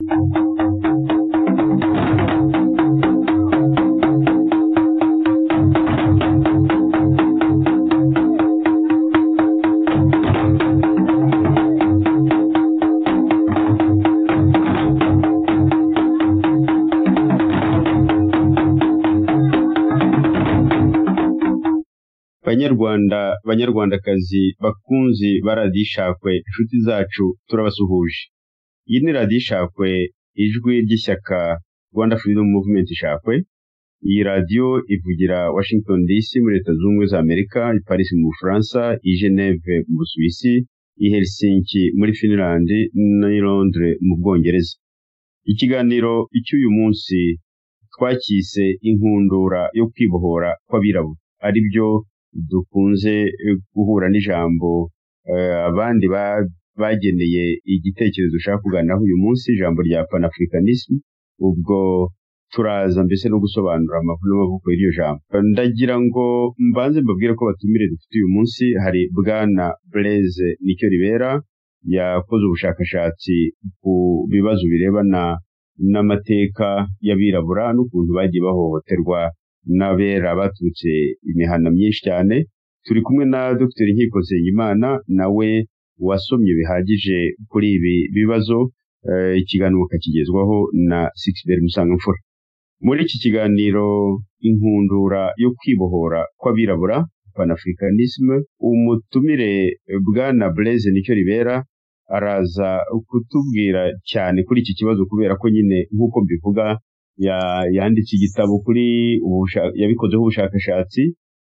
banyarwandakazi bakunzi baradishakwe inshuti zacu turabasuhuje. Iyi ni radishakwe ijwi ry'ishyaka Rwanda Freedom Movement ishakwe. Iyi radio ivugira Washington DC muri Leta Zunze Ubumwe za Amerika, i Paris mu Bufaransa, i Geneve mu Busuwisi, i Helsinki muri Finland n'i Londres mu Bwongereza. Ikiganiro icy'uyu munsi twakise inkundura yo kwibohora kw'abirabura, ari byo dukunze guhura n'ijambo abandi bageneye igitekerezo ushaka kuganiraho uyu munsi, ijambo rya panafricanisme. Ubwo turaza mbese no gusobanura amakuru n'amavuko y'iryo jambo. Ndagira ngo mbanze mbabwire ko batumire dufite uyu munsi hari Bwana Blaise Nicyolibera, yakoze ubushakashatsi ku bibazo birebana n'amateka y'abirabura n'ukuntu bagiye bahohoterwa n'abera baturutse imihana myinshi cyane. Turi kumwe na Dr. Nkiko Nsengimana, nawe wasomye bihagije kuri ibi bibazo. Ikiganiro kakigezwaho na Sixbert Musangamfura. Muri iki kiganiro inkundura yo kwibohora kw'abirabura, panafricanisme, umutumire Bwana Blaise Nicyolibera araza kutubwira cyane kuri iki kibazo, kubera ko nyine nk'uko mbivuga yanditse igitabo kuri yabikozeho ubushakashatsi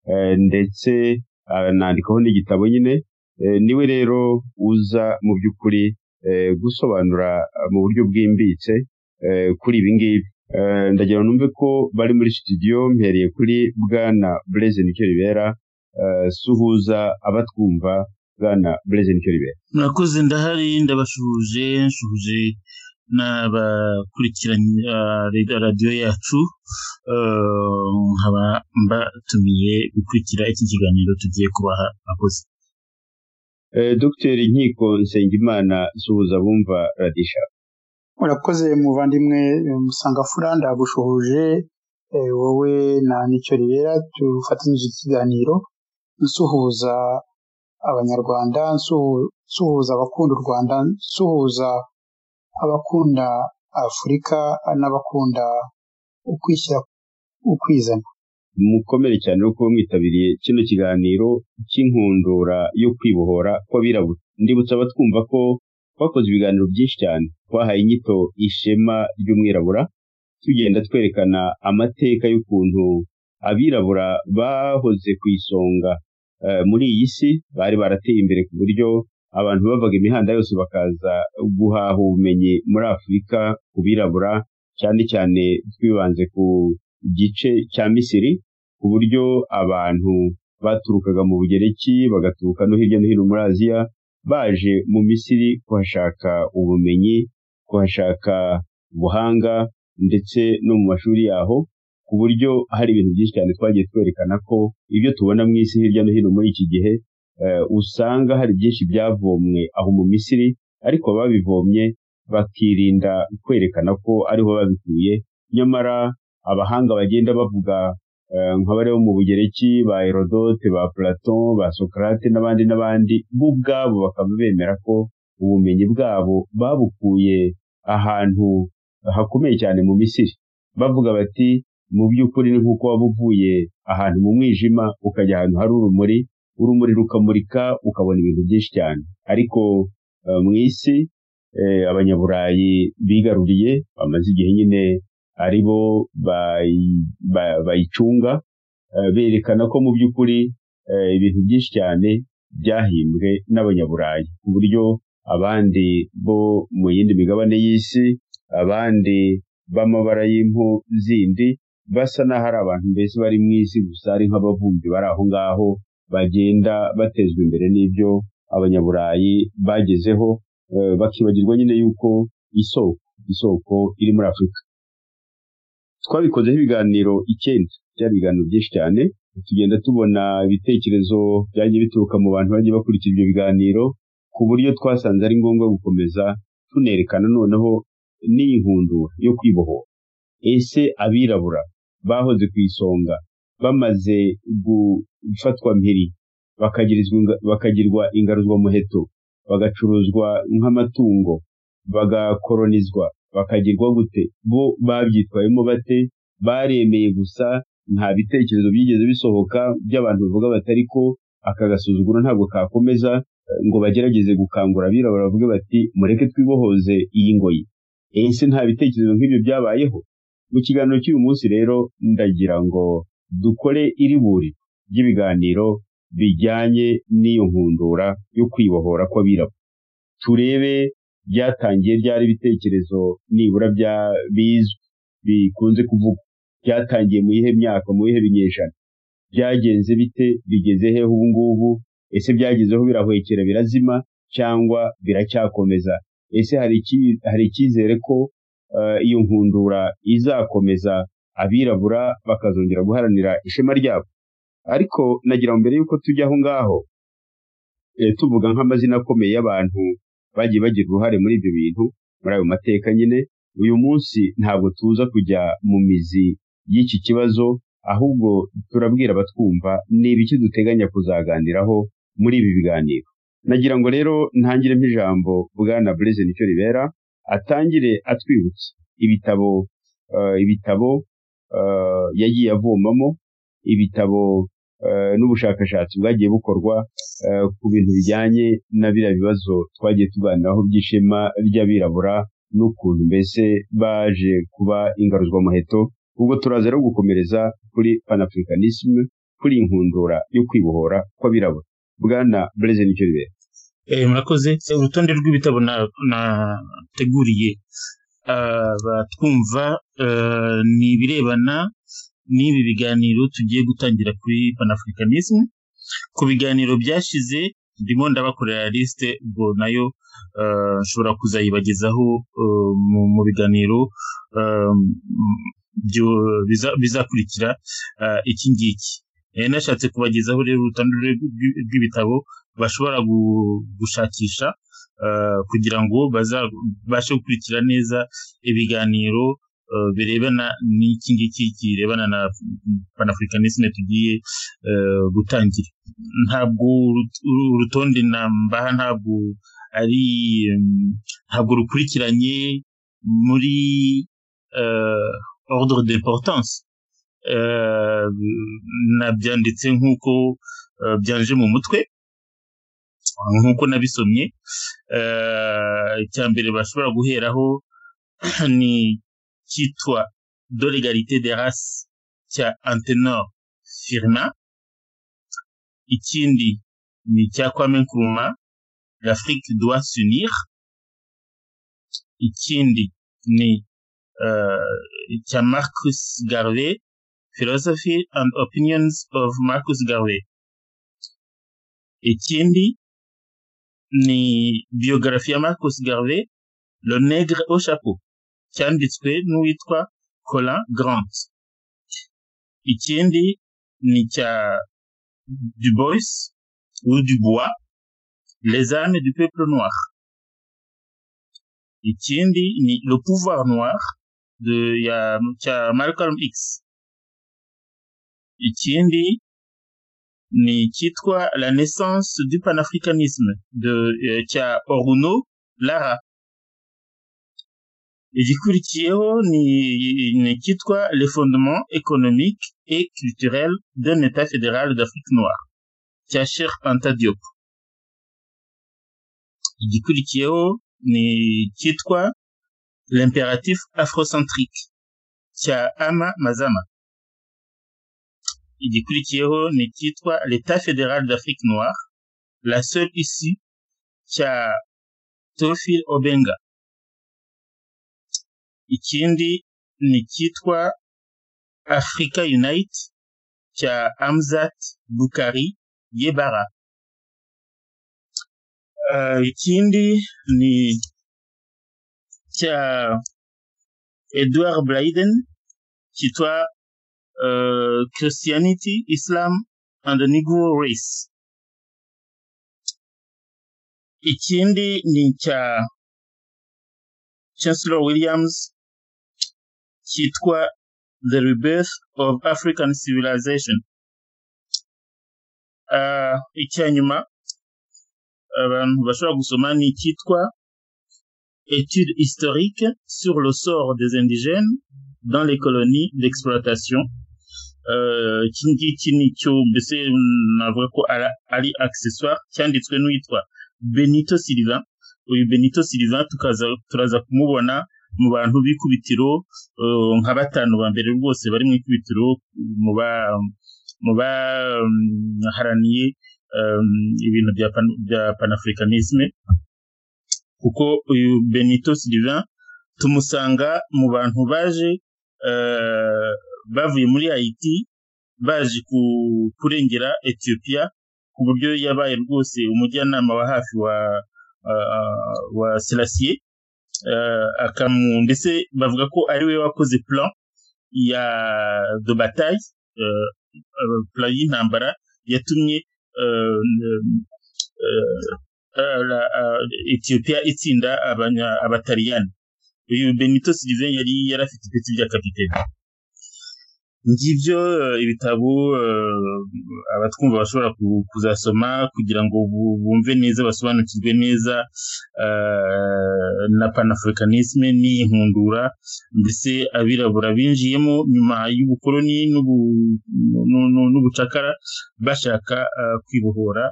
ndetse anandikaho n'igitabo nyine. Niwe rero uza mu by'ukuri gusobanura mu buryo bwimbitse kuri ibi ngibi. Ndagira numve ko bari muri studio, mpereye kuri Bwana Blaise Nicyolibera. Suhuza abatwumva Bwana Blaise Nicyolibera. Murakoze, ndahari, ndabashuhuje, nshuje n'abakurikiranye radio yacu, nkaba mbatumiye gukurikira iki kiganiro tugiye kubaha. Akoze. Dr. Nkiko Nsengimana, suhuza bumva radisha. Murakoze muvandimwe Musangamfura, ndagushuhuje wowe na Nicyolibera, tufatanyije ikiganiro, nsuhuza abanyarwanda, nsuhuza abakunda u Rwanda, nsuhuza abakunda Afurika n'abakunda ukwishyira ukwizana. Mukomere cyane uko mwitabiriye kino kiganiro cy'inkundura yo kwibohora kw'abirabura. Ndibutsa abatwumva ko twakoze ibiganiro byinshi cyane, twahaye inyito ishema ry'umwirabura, tugenda twerekana amateka y'ukuntu abirabura bahoze ku isonga muri iyi si, bari barateye imbere ku buryo abantu bavaga imihanda yose bakaza guhaha ubumenyi muri Afurika ku birabura, cyane cyane twibanze ku gice cya Misiri, ku buryo abantu baturukaga mu Bugereki bagaturuka no hirya no hino muri Aziya baje mu Misiri kuhashaka ubumenyi, kuhashaka ubuhanga ndetse no mu mashuri yaho, ku buryo hari ibintu byinshi cyane twagiye twerekana ko ibyo tubona mu isi hirya no hino muri iki gihe usanga hari byinshi byavomwe aho mu Misiri, ariko babivomye bakirinda kwerekana ko ariho babikuye. Nyamara abahanga bagenda bavuga nk'abari bo mu Bugereki, ba Herodote, ba Platon, ba Socrate n'abandi bo ubwabo bakaba bemera ko ubumenyi bwabo babukuye ahantu hakomeye cyane mu Misiri. Bavuga bati mu by'ukuri ni nk'uko waba uvuye ahantu mu mwijima ukajya ahantu hari urumuri rukamurika ukabona ibintu byinshi cyane. Ariko mu isi abanyaburayi bigaruriye bamaze igihe nyine ari bo bayicunga, berekana ko mu by'ukuri ibintu byinshi cyane byahimbwe n'abanyaburayi, ku buryo abandi bo mu yindi migabane y'isi, abandi b'amabara y'impu zindi, basa n'aho ari abantu mbese bari mu isi gusa, ari nk'abavumbi bari aho ngaho bagenda batezwa imbere n'ibyo abanyaburayi bagezeho, bakibagirwa nyine yuko isoko iri muri Afurika. Twabikozeho ibiganiro 9, byari ibiganiro byinshi cyane, tugenda tubona ibitekerezo byagiye bituruka mu bantu bagiye bakurikira ibyo biganiro, ku buryo twasanze ari ngombwa gukomeza tunerekana noneho n'iyi nkundura yo kwibohora, ese abirabura bahoze ku isonga bamaze gufatwa mpiri bakagirwa ingaruzwa muheto, bagacuruzwa nk'amatungo, bagakoronizwa, bakagirwa gute? Bo babyitwayemo bate? Baremeye gusa, nta bitekerezo byigeze bisohoka by'abantu bavuga batari ko aka gasuzuguro ntabwo kakomeza, ngo bagerageze gukangura abirabura bavuge bati mureke twibohoze iyi ngoyi. Ese nta bitekerezo nk'ibyo byabayeho? Mu kiganiro cy'uyu munsi rero ndagira ngo dukore iriburi ry'ibiganiro bijyanye n'iyo nkundura yo kwibohora kw'abirabura, turebe byatangiye ryari ibitekerezo nibura bizwi bikunze kuvuga, byatangiye mu ihe myaka, mu ihe binyejana, byagenze bite, bigeze he ubu ngubu? Ese byagezeho birahwekera birazima cyangwa biracyakomeza? Ese hari icyizere ko iyo nkundura izakomeza, abirabura bakazongera guharanira ishema ryabo? Ariko nagira mbere yuko tujya aho ngaho tuvuga nk'amazina akomeye y'abantu bagiye bagira uruhare muri ibyo bintu, muri ayo mateka nyine, uyu munsi ntabwo tuza kujya mu mizi y'iki kibazo, ahubwo turabwira abatwumva niba iki duteganya kuzaganiraho muri ibi biganiro. Nagira ngo rero ntangire nk'ijambo bwana Blaise Nicyoribera atangire atwibutsa ibitabo yagiye avomamo, ibitabo n'ubushakashatsi bwagiye bukorwa ku bintu bijyanye na biriya bibazo twagiye tuganiraho by'ishema ry'abirabura n'ukuntu mbese baje kuba ingaruzwa muheto. Ubwo turaza rero gukomereza kuri panafricanisme, kuri inkundura yo kwibohora kw'abirabura. Bwana Blaise Nicyoribera. Murakoze. Urutonde rw'ibitabo nateguriye batwumva ni ibirebana n'ibi biganiro tugiye gutangira kuri panafricanisme. Ku biganiro byashize ndimo ndabakorera liste, ubwo nayo nshobora kuzayibagezaho mu biganiro bizakurikira iki ngiki. Nashatse kubagezaho rero urutonde rw'ibitabo bashobora gushakisha kugira ngo bazabashe gukurikira neza ibiganiro birebana n'iki ngiki kirebana na panafricanisme tugiye gutangira. Ntabwo urutonde nambaha ntabwo rukurikiranye muri ordre d'importance. Nabyanditse nk'uko byanje mu mutwe, nk'uko nabisomye. Icyambere bashobora guheraho ni cyitwa de l'égalité des races cya Antenor Firmin. Ikindi ni cya Kwame Nkrumah, l'Afrique doit s'unir. Ikindi ni cya Marcus Garvey, Philosophy and Opinions of Marcus Garvey. Ikindi ni biographie ya Marcus Garvey, Le Nègre au chapeau, cyanditswe n'uwitwa Colin Grant. Ikindi ni cya Dubois, Les âmes du peuple noir. Ikindi ni Le pouvoir noir cya Malcolm X. Ikindi ni cyitwa La naissance du panafricanisme cya Oruno Lara. Igikurikiyeho ni cyitwa Les fondements économiques et culturels d'un État fédéral d'Afrique noire cya Cheikh Anta Diop. Igikurikiyeho ni cyitwa L'impératif afrocentrique cya Ama Mazama. Igikurikiyeho ni cyitwa L'État fédéral d'Afrique noire, la seule issue cya Théophile Obenga. Ikindi ni cyitwa Africa Unite cya Hamzat Boukari Yebara. Ikindi ni cya Edward Blyden cyitwa Christianity, Islam and the Negro Race. Ikindi ni cya Chancellor Williams cyitwa The Rebirth of African Civilization. Icyanyuma abantu bashobora gusoma ni cyitwa Études historiques sur le sort des indigènes dans les colonies d'exploitation. Iki ngiki nicyo mbese navuga ko ari accessoire cyanditswe n'uwitwa Benito Silva. Uyu Benito Silva turaza kumubona mu bantu b'ikubitiro nka batanu ba mbere rwose bari mu ikubitiro mu baharaniye ibintu bya panafricanisme, kuko uyu Benito Silva tumusanga mu bantu baje bavuye muri Haiti baje kurengera Ethiopia, ku buryo yabaye rwose umujyanama wa hafi wa Selassie, ndetse bavuga ko ari we wakoze plan ya de bataille, plan y'intambara yatumye Ethiopia itsinda abataliyani. Uyu Benito Silva yari yarafite ipeti rya kapiteni. Ngibyo ibitabo abatwumva bashobora kuzasoma kugira ngo bumve neza, basobanukirwe neza na panafricanisme n'inkundura mbese abirabura binjiyemo nyuma y'ubukoloni n'ubucakara bashaka kwibohora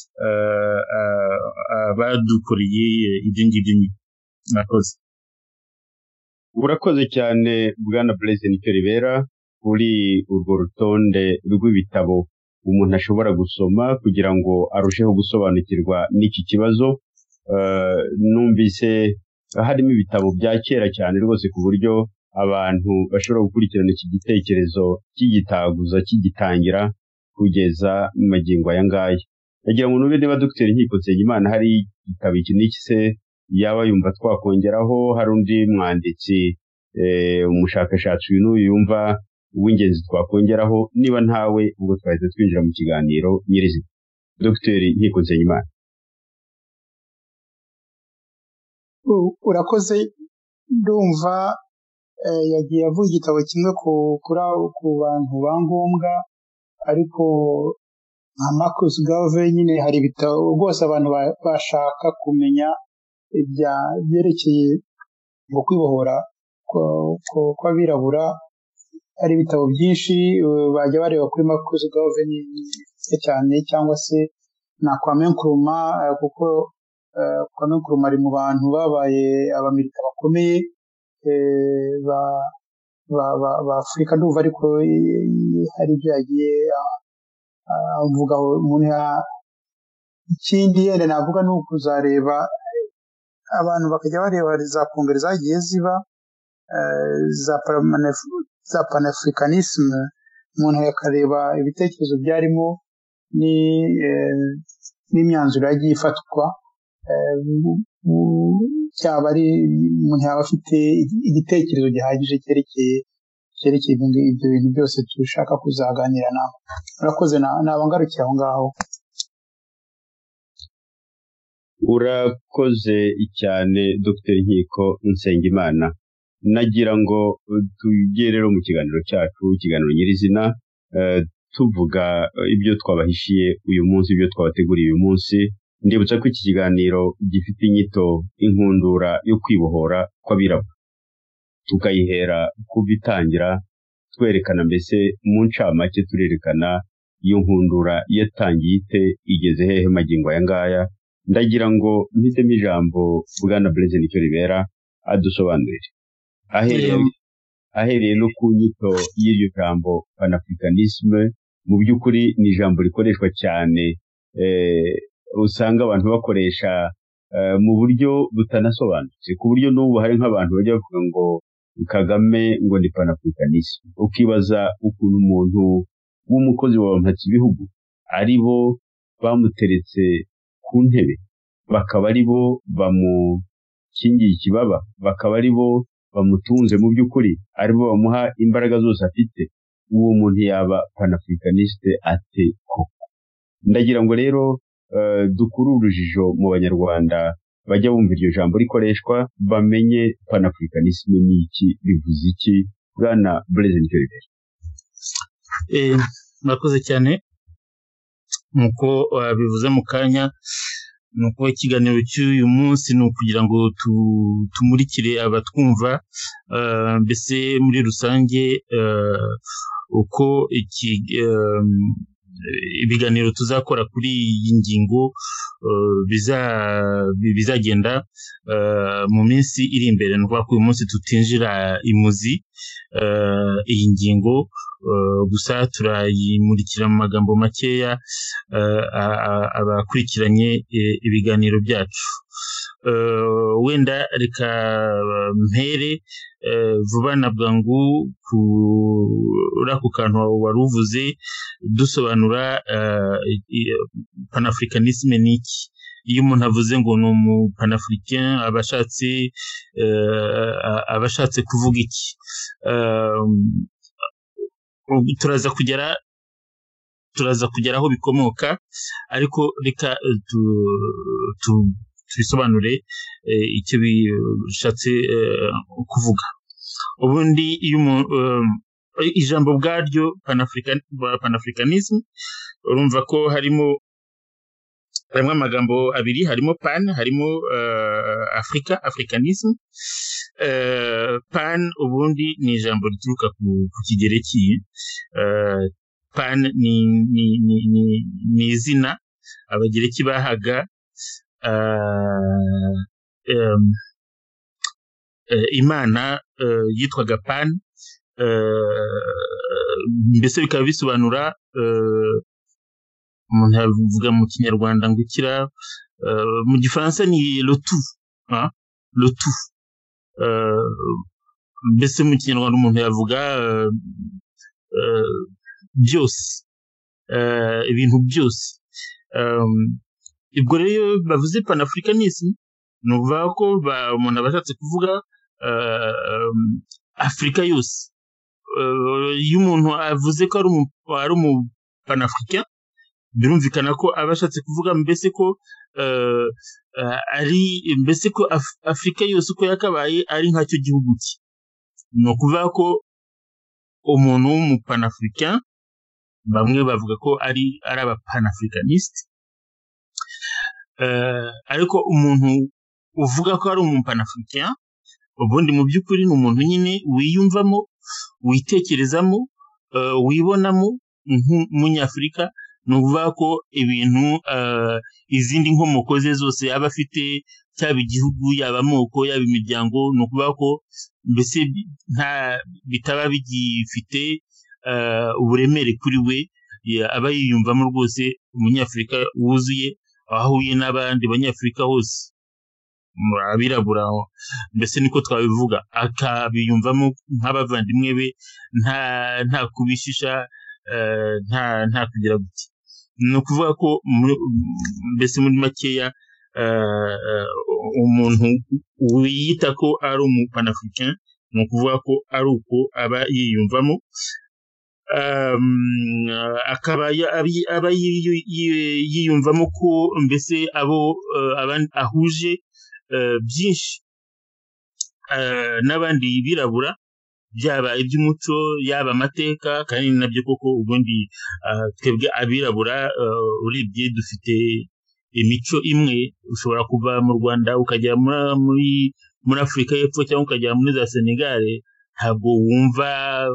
abadukoreye ibyo ngibyo. Murakoze. Urakoze cyane Bwana Blaise Nicyolibera kuri urwo rutonde rw'ibitabo umuntu ashobora gusoma kugira ngo arusheho gusobanukirwa n'iki kibazo. Numvise harimo ibitabo bya kera cyane rwose ku buryo abantu bashobora gukurikirana iki gitekerezo kigitaguza kigitangira kugeza mu magingo aya ngaya. Nagira ngo nube niba Dr. Nkiko Nsengimana hari igitabo iki n'iki se yaba yumva twakongeraho, hari undi mwanditsi umushakashatsi uyu n'uyu yumva w'ingenzi twakongeraho, niba ntawe ubwo twahita twinjira mu kiganiro nyirizina. Dr. Nkiko Nsengimana. Urakoze. Ndumva yagiye avuga igitabo kimwe ku bantu ba ngombwa, ariko nka Marcus Garvey nyine hari ibitabo rwose abantu bashaka kumenya byerekeye ngo kwibohora kw'abirabura. Hari ibitabo byinshi bajya bareba kuri Marcus Garvey cyane, cyangwa se na Kwame Nkrumah, kuko Kwame Nkrumah ari mu bantu babaye abamilita bakomeye ba Afurika. Ndumva ariko hari ibyo yagiye avugaho. Umuntu ikindi yenda navuga ni ukuzareba abantu bakajya bareba za kongere zagiye ziba za panafricanisme, umuntu yakareba ibitekerezo byarimo n'imyanzuro yagiye ifatwa, cyaba ari umuntu yaba afite igitekerezo gihagije cyerekeye ibyo bintu byose dushaka kuzaganira nawe. Urakoze. Nabangarukiye aho ngaho. Urakoze cyane Dr. Nkiko Nsengimana. Nagira ngo tujye rero mu kiganiro cyacu, ikiganiro nyirizina, tuvuga ibyo twabahishiye uyu munsi, ibyo twabateguriye uyu munsi. Ndibutsa ko iki kiganiro gifite inyito inkundura yo kwibohora kw'abirabura, tukayihera kubitangira twerekana mbese mu ncamake turerekana iyo nkundura yatangiye ite, igeze hehe magingo aya ngaya. Ndagira ngo mpitemo ijambo Bwana Blaise Nicyolibera adusobanurire ahereye no ku nyito y'iryo jambo panafricanisme. Mu by'ukuri ni ijambo rikoreshwa cyane, usanga abantu bakoresha mu buryo butanasobanutse, ku buryo n'ubu hari nk'abantu bajya bavuga ngo Kagame ngo ni panafricanisme. Ukibaza ukuntu umuntu w'umukozi wa mpatse ibihugu ari bo bamuteretse ku ntebe, bakaba ari bo bamukingiye ikibaba, bakaba ari bo bamutunze, mu by'ukuri ari bo bamuha imbaraga zose afite. Uwo muntu yaba panafricaniste ate koko? Ndagira ngo rero dukure urujijo mu Banyarwanda bajya bumva iryo jambo rikoreshwa bamenye panafricanisme ni iki, bivuze iki. Bwana Blaise Ntibere. Murakoze cyane nkuko bivuze mu kanya, nuko ikiganiro cy'uyu munsi ni ukugira ngo tumurikire abatwumva mbese muri rusange uko ibiganiro tuzakora kuri iyi ngingo bizagenda mu minsi iri imbere. Ni ukuvuga ko uyu munsi tutinjira imuzi iyi ngingo, gusa turayimurikira mu magambo makeya abakurikiranye ibiganiro byacu. Wenda reka mpere vuba na bwangu kuri ako kantu wari uvuze dusobanura panafricanisme ni iki. Iyo umuntu avuze ngo ni umupanafricain abashatse kuvuga iki? Turaza kugera aho bikomoka, ariko reka tubisobanure icyo bishatse kuvuga. Ubundi iyo ijambo bwaryo panafricanisme urumva ko harimo amagambo abiri, harimo pan, harimo africanisme. Pan ubundi ni ijambo rituruka ku kigereki. Pan ni izina abagereki bahaga imana yitwaga Pan, mbese bikaba bisobanura, umuntu yavuga mu kinyarwanda ngo ukira, mu gifaransa ni le tout, mbese mu kinyarwanda umuntu yavuga byose, ibintu byose. Ubwo rero bavuze panafricanisme ni ukuvuga ko umuntu abashatse kuvuga Afurika yose. Iyo umuntu avuze ko ari umupanafricain, birumvikana ko abashatse kuvuga mbese ko Afurika yose uko yakabaye ari nkacyo gihugu cye. Ni ukuvuga ko umuntu w'umupanafricain, bamwe bavuga ko ari abapanafricaniste, ariko umuntu uvuga ko ari umupanafricain ubundi mu by'ukuri ni umuntu nyine wiyumvamo, witekerezamo, wibonamo nk'umunyafurika. Ni ukuvuga ko ibintu izindi nkomoko ze zose yaba afite, cyaba igihugu, yaba amoko, yaba imiryango, ni ukuvuga ko mbese bitaba bigifite uburemere kuri we, aba yiyumvamo rwose umunyafurika wuzuye, aho ahuye n'abandi banyafurika hose, abirabura mbese niko twabivuga, akabiyumvamo nk'abavandimwe be, nta kubishisha, nta kugira gute. Ni ukuvuga ko mbese muri makeya umuntu wiyita ko ari umupanafricain ni ukuvuga ko ari uko aba yiyumvamo, akaba yiyumvamo ko mbese ahuje byinshi n'abandi birabura, byaba iby'umuco, yaba amateka, kandi nabyo koko ubundi twebwe abirabura urebye dufite imico imwe. Ushobora kuva mu Rwanda ukajya muri Afurika y'Epfo cyangwa ukajya muri za Senegal, ntabwo wumva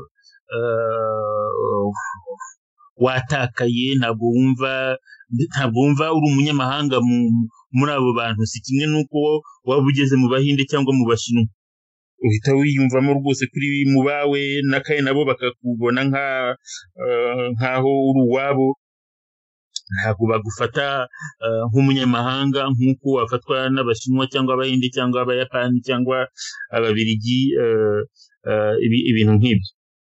watakaye, ntabwo wumva uri umunyamahanga muri abo bantu. Si kimwe n'uko waba ugeze mu Bahinde cyangwa mu Bashinwa, uhita wiyumvamo rwose kuri mu bawe, n'akaye nabo bakakubona nk'aho uri uwabo. Ntabwo bagufata nk'umunyamahanga nk'uko wafatwa n'Abashinwa cyangwa Abahinde cyangwa Abayapani cyangwa Ababiligi, ibintu nk'ibyo.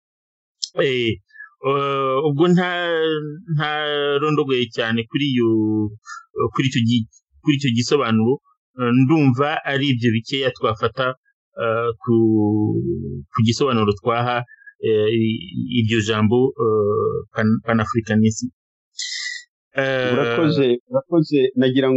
Ubwo nta rondogoye cyane kuri icyo gisobanuro. Ndumva ari ibyo bikeya twafata ku gisobanuro twaha iryo jambo panafricanisme. Urakoze. Nagira ngo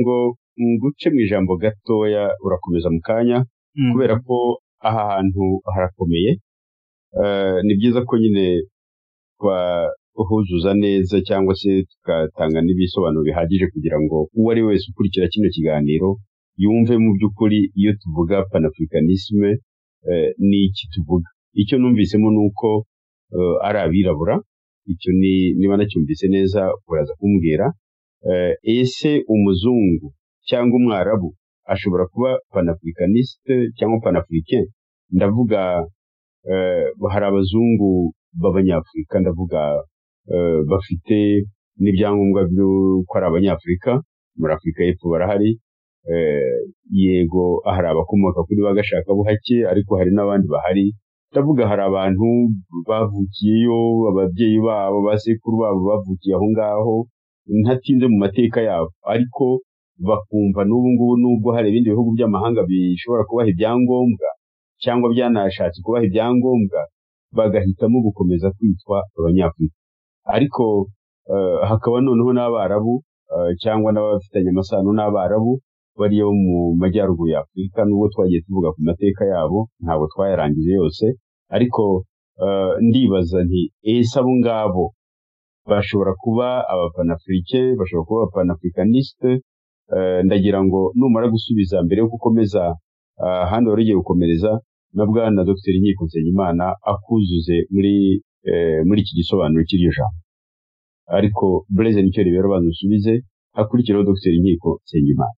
nguce mu ijambo gatoya urakomeza mu kanya kubera ko aha hantu harakomeye. Ni byiza ko nyine twahuzuza neza cyangwa se tugatanga n'ibisobanuro bihagije kugira ngo uwo ari wese ukurikira kino kiganiro yumve mu by'ukuri iyo tuvuga panafricanisme ni iki tuvuga. Icyo numvisemo ni uko ari abirabura, icyo niba nacyumvise neza uraza kumbwira. Ese umuzungu cyangwa umwarabu ashobora kuba panafricaniste cyangwa panafricain? Ndavuga hari abazungu b'abanyafurika, ndavuga bafite n'ibyangombwa by'uko ari abanyafurika, muri Afurika y'Epfo barahari. Yego hari abakomoka kuri bagashakabuhake ariko hari n'abandi bahari. Ndavuga hari abantu bavukiyeyo, ababyeyi babo basekuru babo bavukiye aho ngaho, ntatinze mu mateka yabo, ariko bakumva n'ubu ngubu nubwo hari ibindi bihugu by'amahanga bishobora kubaha ibyangombwa cyangwa byanashatse kubaha ibyangombwa, bagahitamo gukomeza kwitwa abanyafurika. Ariko hakaba noneho n'abarabu cyangwa n'abafitanye amasano n'abarabu bariyo mu majyaruguru ya Afurika. Nubwo twagiye tuvuga ku mateka yabo ntabwo twayarangije yose, ariko ndibaza nti ese abo ngabo bashobora kuba abapanafricain, bashobora kuba abapanafricaniste? Ndagira ngo numara gusubiza mbere yo gukomeza handi wari ugiye gukomereza na bwana Dr. Nkiko Nsengimana akuzuze muri iki gisobanuro cy'iryo jambo. Ariko Blaise nicyo ribero banusubize, hakurikiraho Dr. Nkiko Nsengimana.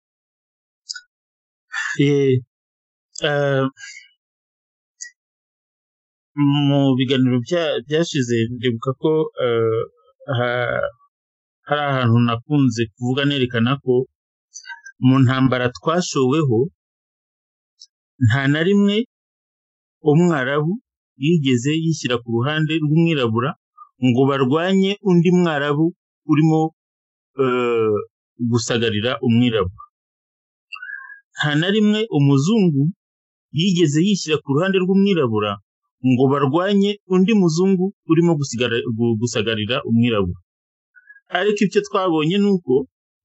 Mu biganiro byashize ndibuka ko hari ahantu nakunze kuvuga nerekana ko mu ntambara twashoweho nta na rimwe umwarabu yigeze yishyira ku ruhande rw'umwirabura ngo barwanye undi mwarabu urimo gusagarira umwirabura. Nta na rimwe umuzungu yigeze yishyira ku ruhande rw'umwirabura ngo barwanye undi muzungu urimo gusagarira umwirabura. Ariko icyo twabonye ni uko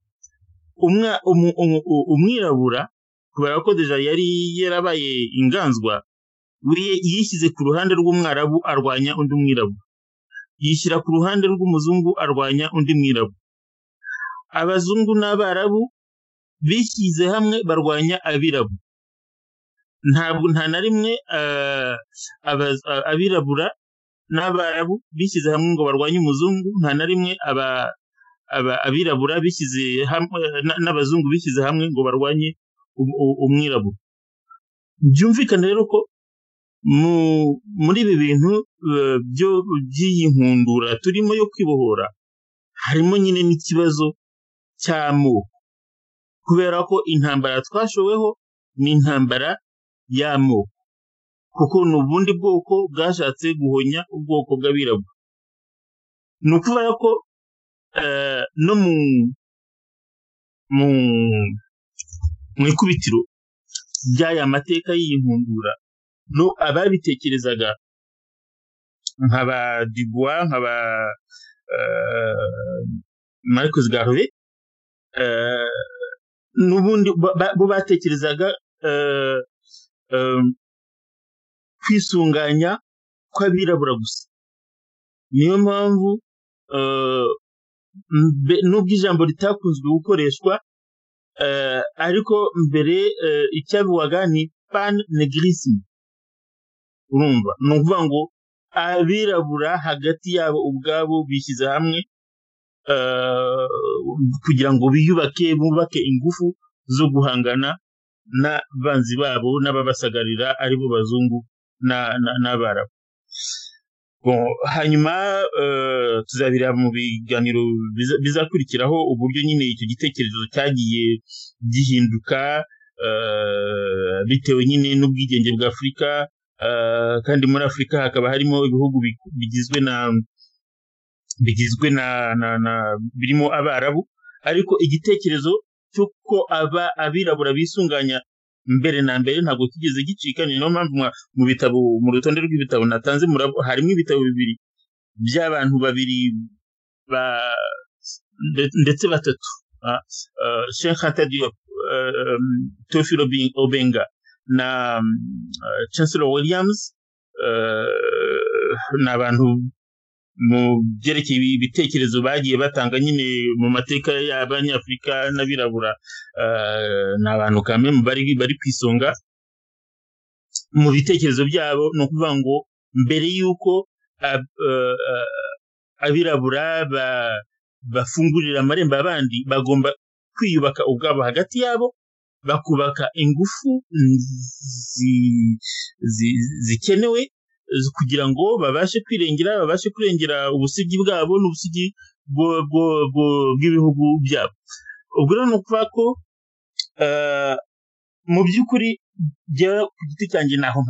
umwirabura kubera ko deja yari yarabaye inganzwa, yishyize ku ruhande rw'umwarabu arwanya undi mwirabura, yishyira ku ruhande rw'umuzungu arwanya undi mwirabura. Abazungu n'abarabu bishyize hamwe barwanya abirabura. Nta na rimwe abirabura n'abarabu bishyize hamwe ngo barwanye umuzungu. Nta na rimwe abirabura bishyize hamwe n'abazungu bishyize hamwe ngo barwanye umwirabura. Byumvikana rero ko muri ibi bintu by'iyi nkundura turimo yo kwibohora harimo nyine n'ikibazo cy'amoko, kubera ko intambara twashoweho ni intambara y'amoko, kuko ni ubundi bwoko bwashatse guhonya ubwoko bw'abirabura. Ni ukuvuga ko no mu ikubitiro by'aya mateka y'iyi nkundura, no ababitekerezaga nk'aba Dubois, nk'aba Marcus Garvey, n'ubundi bo batekerezaga kwisunganya kw'abirabura gusa. Niyo mpamvu nubwo ijambo ritakunzwe gukoreshwa, ariko mbere icyabwaga ni pan-negrisme. Urumva, ni ukuvuga ngo abirabura hagati yabo ubwabo bishyize hamwe kugira ngo bubake ingufu zo guhangana n'abanzi babo n'ababasagarira aribo bazungu n'abarabu. Hanyuma tuzabira mu biganiro bizakurikiraho uburyo nyine icyo gitekerezo cyagiye gihinduka bitewe nyine n'ubwigenge bwa Afurika, kandi muri Afurika hakaba harimo ibihugu bigizwe na birimo abarabu, ariko igitekerezo cy'uko abirabura bisunganya mbere na mbere ntabwo kigeze gicika. Ni no mpamvu mu bitabo, mu rutonde rw'ibitabo natanze harimo ibitabo bibiri by'abantu babiri ndetse batatu, Cheikh Anta Diop Theophile Obenga na Chancellor Williams n'abantu mu byerekeye ibitekerezo bagiye batanga nyine mu mateka y'abanyafrika n'abirabura, n'abantu kamwe bari kwisonga mu bitekerezo byabo. No kuvuga ngo mbere yuko abirabura bafungurira amarembo abandi, bagomba kwiyubaka ubwabo hagati yabo, bakubaka ingufu zikenewe kugira ngo babashe kurengera ubusigi bwabo n'ubusigi bw'ibihugu byabo. Ubwo rero ni ukuvuga ko mu by'ukuri jya ku giti cyanjye naho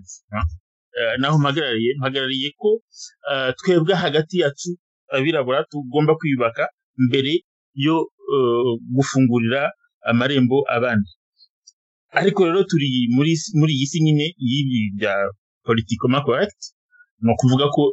mpagarariye ko twebwe hagati yacu abirabura tugomba kwiyubaka mbere yo gufungurira amarembo abandi. Ariko rero turi muri iyi si nyine y'ibi bya politically correct, no kuvuga ko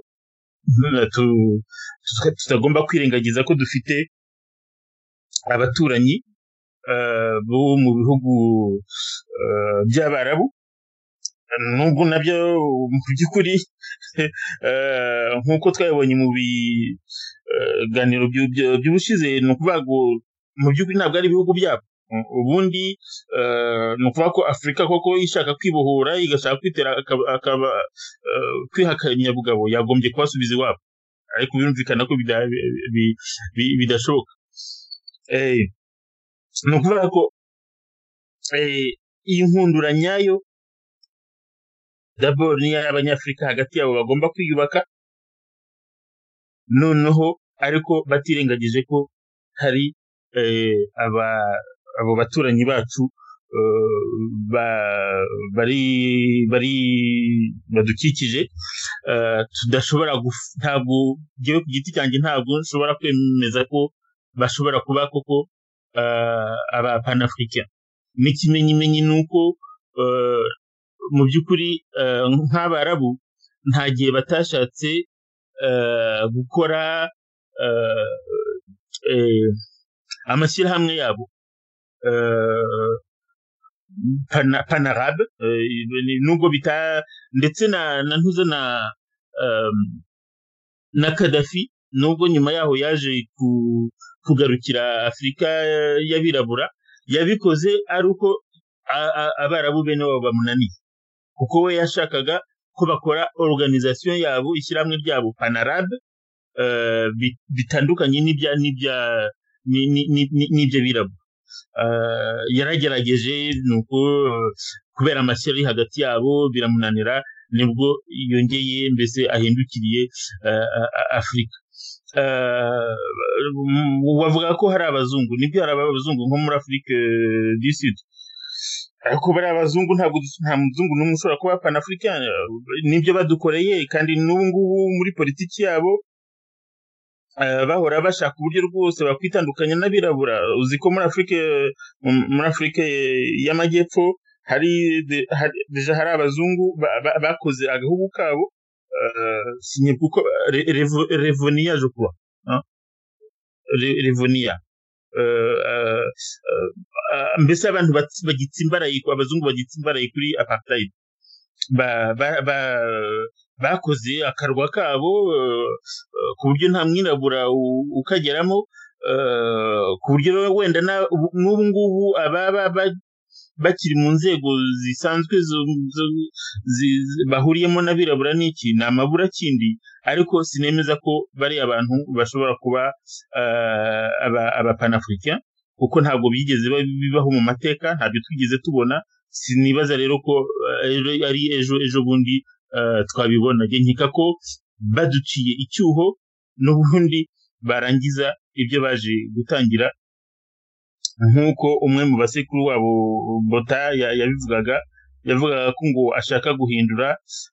tutagomba kwirengagiza ko dufite abaturanyi bo mu bihugu by'Abarabu, nubwo nabyo mu by'ukuri nk'uko twabonye mu biganiro by'ubushize, ni ukuvuga ngo mu by'ukuri ntabwo ari ibihugu byabo. Ubundi ni ukuvuga ko Afurika koko ishaka kwibohora, igashaka kwitera kwihakanya bugabo, yagombye kubasubiza iwabo, ariko birumvikana ko bidashoboka. Ni ukuvuga ko iyi nkundura nyayo d'abord ni y'abanyafurika hagati yabo, bagomba kwiyubaka noneho, ariko batirengagije ko hari abo baturanyi bacu badukikije, tudashobora ntabwo jyewe ku giti cyanjye ntabwo nshobora kwemeza ko bashobora kuba koko aba panafricain. N'ikimenyimenyi ni uko mu by'ukuri nk'Abarabu nta gihe batashatse gukora amashyirahamwe yabo panarabe, nubwo ndetse na Gaddafi, nubwo nyuma yaho yaje kugarukira Afurika y'abirabura, yabikoze ari uko Abarabu bene wabo bamunaniye, kuko we yashakaga ko bakora organisation yabo, ishyirahamwe ryabo panarabe, bitandukanye n'ibyo birabura. Yaragerageje, nuko kubera amashyari hagati yabo biramunanira, nibwo yongeye mbese ahindukiriye Afurika. Wavuga ko hari abazungu, nibyo hari abazungu nko muri Afurika du Sud, ariko bari abazungu nta muzungu n'umwe ushobora kuba panafricain. Nibyo badukoreye, kandi n'ubu ngubu muri politiki yabo bahora bashaka uburyo rwose bakwitandukanya n'abirabura. Uzi ko muri Afurika y'Amajyepfo deja hari abazungu bakoze agahugu kabo, sinye kuko Revonia je crois, Revonia, mbese abantu bagitsimbaraye, abazungu bagitsimbaraye kuri apartheid, bakoze akarwa kabo ku buryo nta mwirabura ukageramo, ku buryo wenda n'ubu ngubu bakiri mu nzego zisanzwe bahuriyemo n'abirabura n'iki ni amabura kindi, ariko sinemeza ko bari abantu bashobora kuba abapanafricain, kuko ntabwo bigeze bibaho mu mateka, ntabyo twigeze tubona. Sinibaza rero ko ari ejo bundi twabibona. Nkeka ko baduciye icyuho, n'ubundi barangiza ibyo baje gutangira, nk'uko umwe mu basekuru wabo Bota yavugaga ko ngo ashaka guhindura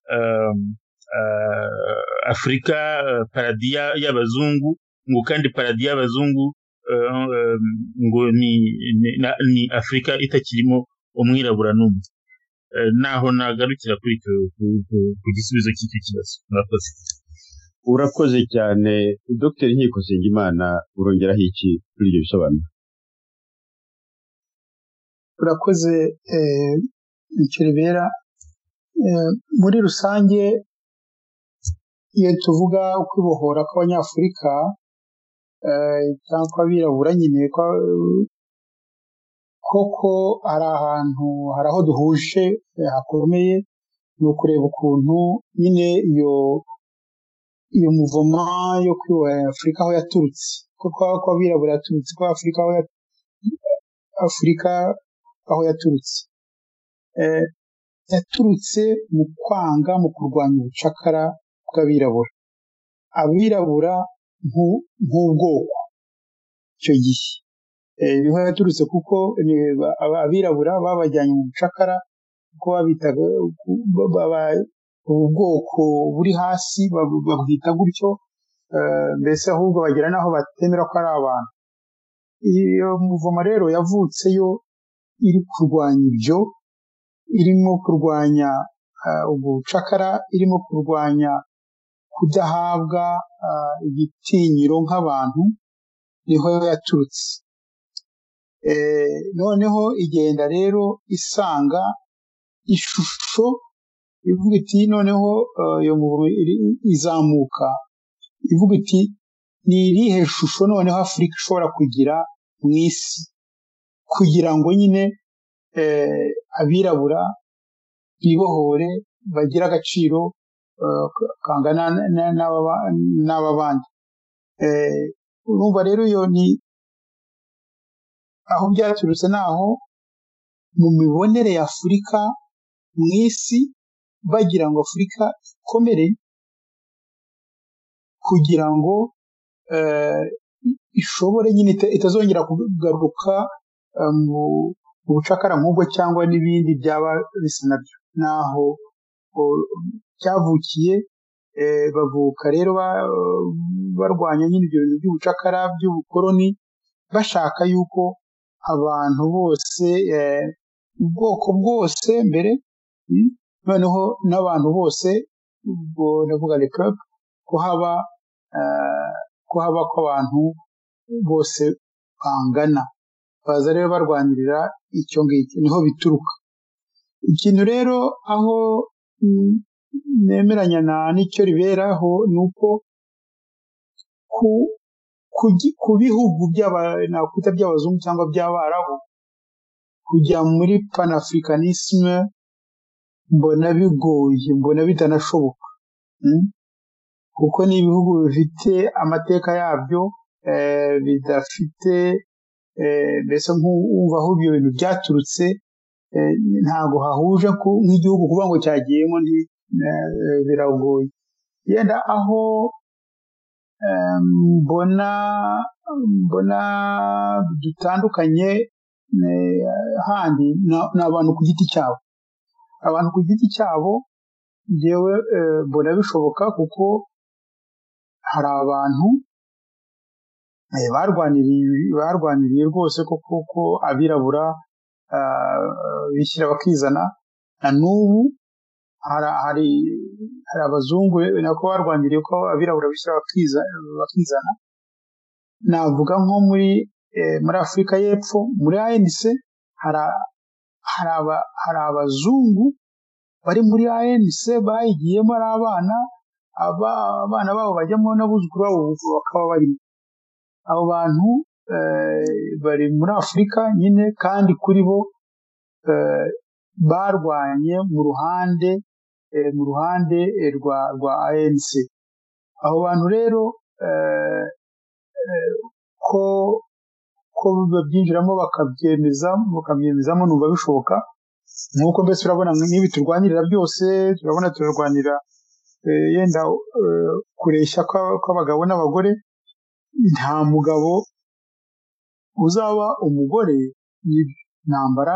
Afurika paradiya y'abazungu, ngo kandi paradiya y'abazungu ngo ni Afurika itakirimo umwirabura n'umwe. Naho nagarukira kuri ku gisubizo cy'icyo kibazo. Urakoze cyane Dr. Nkiko Nsengimana, urongeraho iki kuri ibyo bisobanuro? urakoze icyo ribera muri rusange iyo tuvuga kwibohora kw'abanyafurika cyangwa abirabura nyine koko hari aho duhuje hakomeye ni ukureba ukuntu nyine iyo muvoma yo kwibohora Afurika aho yaturutse kuko abirabura yaturutse ko Afurika aho yaturutse yaturutse mu kwanga mu kurwanya ubucakara bw'abirabura abirabura nk'ubwoko icyo gihe niho yaturutse kuko abirabura babajyanye mu bucakara kuko babitaga ubwoko buri hasi babwita gutyo mbese ahubwo bagera n'aho batemera ko ari abantu iyo muvoma rero yavutse yo iri kurwanya ibyo irimo kurwanya ubucakara irimo kurwanya kudahabwa igitinyiro nk'abantu niho yaturutse noneho igenda rero isanga ishusho ivuga iti noneho iyo izamuka ivuga iti ni irihe shusho noneho Afurika ishobora kugira mu isi kugira ngo nyine abirabura bibohore bagire agaciro kangana n'ababandi urumva rero iyo ni aho byaturutse naho mu mibonere ya Afurika mu isi bagira ngo Afurika ikomere kugira ngo ishobore nyine itazongera kugaruka mu bucakara nk'ubwo cyangwa n'ibindi byaba bisa nabyo naho cyavukiye bavuka rero barwanya nyine ibyo bintu by'ubucakara by'ubukoloni bashaka yuko abantu bose ubwoko bwose mbere noneho n'abantu bose ubwo ndavuga le peuple ko haba ko abantu bose bangana baza rero barwanirira icyo ngicyo niho bituruka ikintu rero aho nemeranya n'icyo riberaho ni uko ku bihugu nakwita by'abazungu cyangwa by'abarabu kujya muri panafricanisme mbona bigoye mbona bitanashoboka kuko ni ibihugu bifite amateka yabyo bidafite mbese nk'umva aho ibyo bintu byaturutse ntabwo hahuje nk'igihugu kuvuga ngo cyagiyemo biragoye yenda aho mbona dutandukanye handi ni abantu ku giti cyabo abantu ku giti cyabo njyewe mbona bishoboka kuko hari abantu barwaniriye rwose kuko abirabura bishyira bakizana na n'ubu hari abazungu nako barwaniriye ko abirabura bishyira bakizana navuga nko muri Afurika y'Epfo muri ANC hari abazungu bari muri ANC bayigiyemo ari abana babo bajyamo n'abuzukuru babo bakaba barimo abo bantu bari muri Afurika nyine kandi kuri bo barwanye mu ruhande rwa ANC abo bantu rero ko babyinjiramo bakabyemezamo numva bishoboka nk'uko mbese urabona nk'ibi turwanirira byose turabona turarwanira yenda kureshya kw'abagabo n'abagore nta mugabo uzaba umugore n'intambara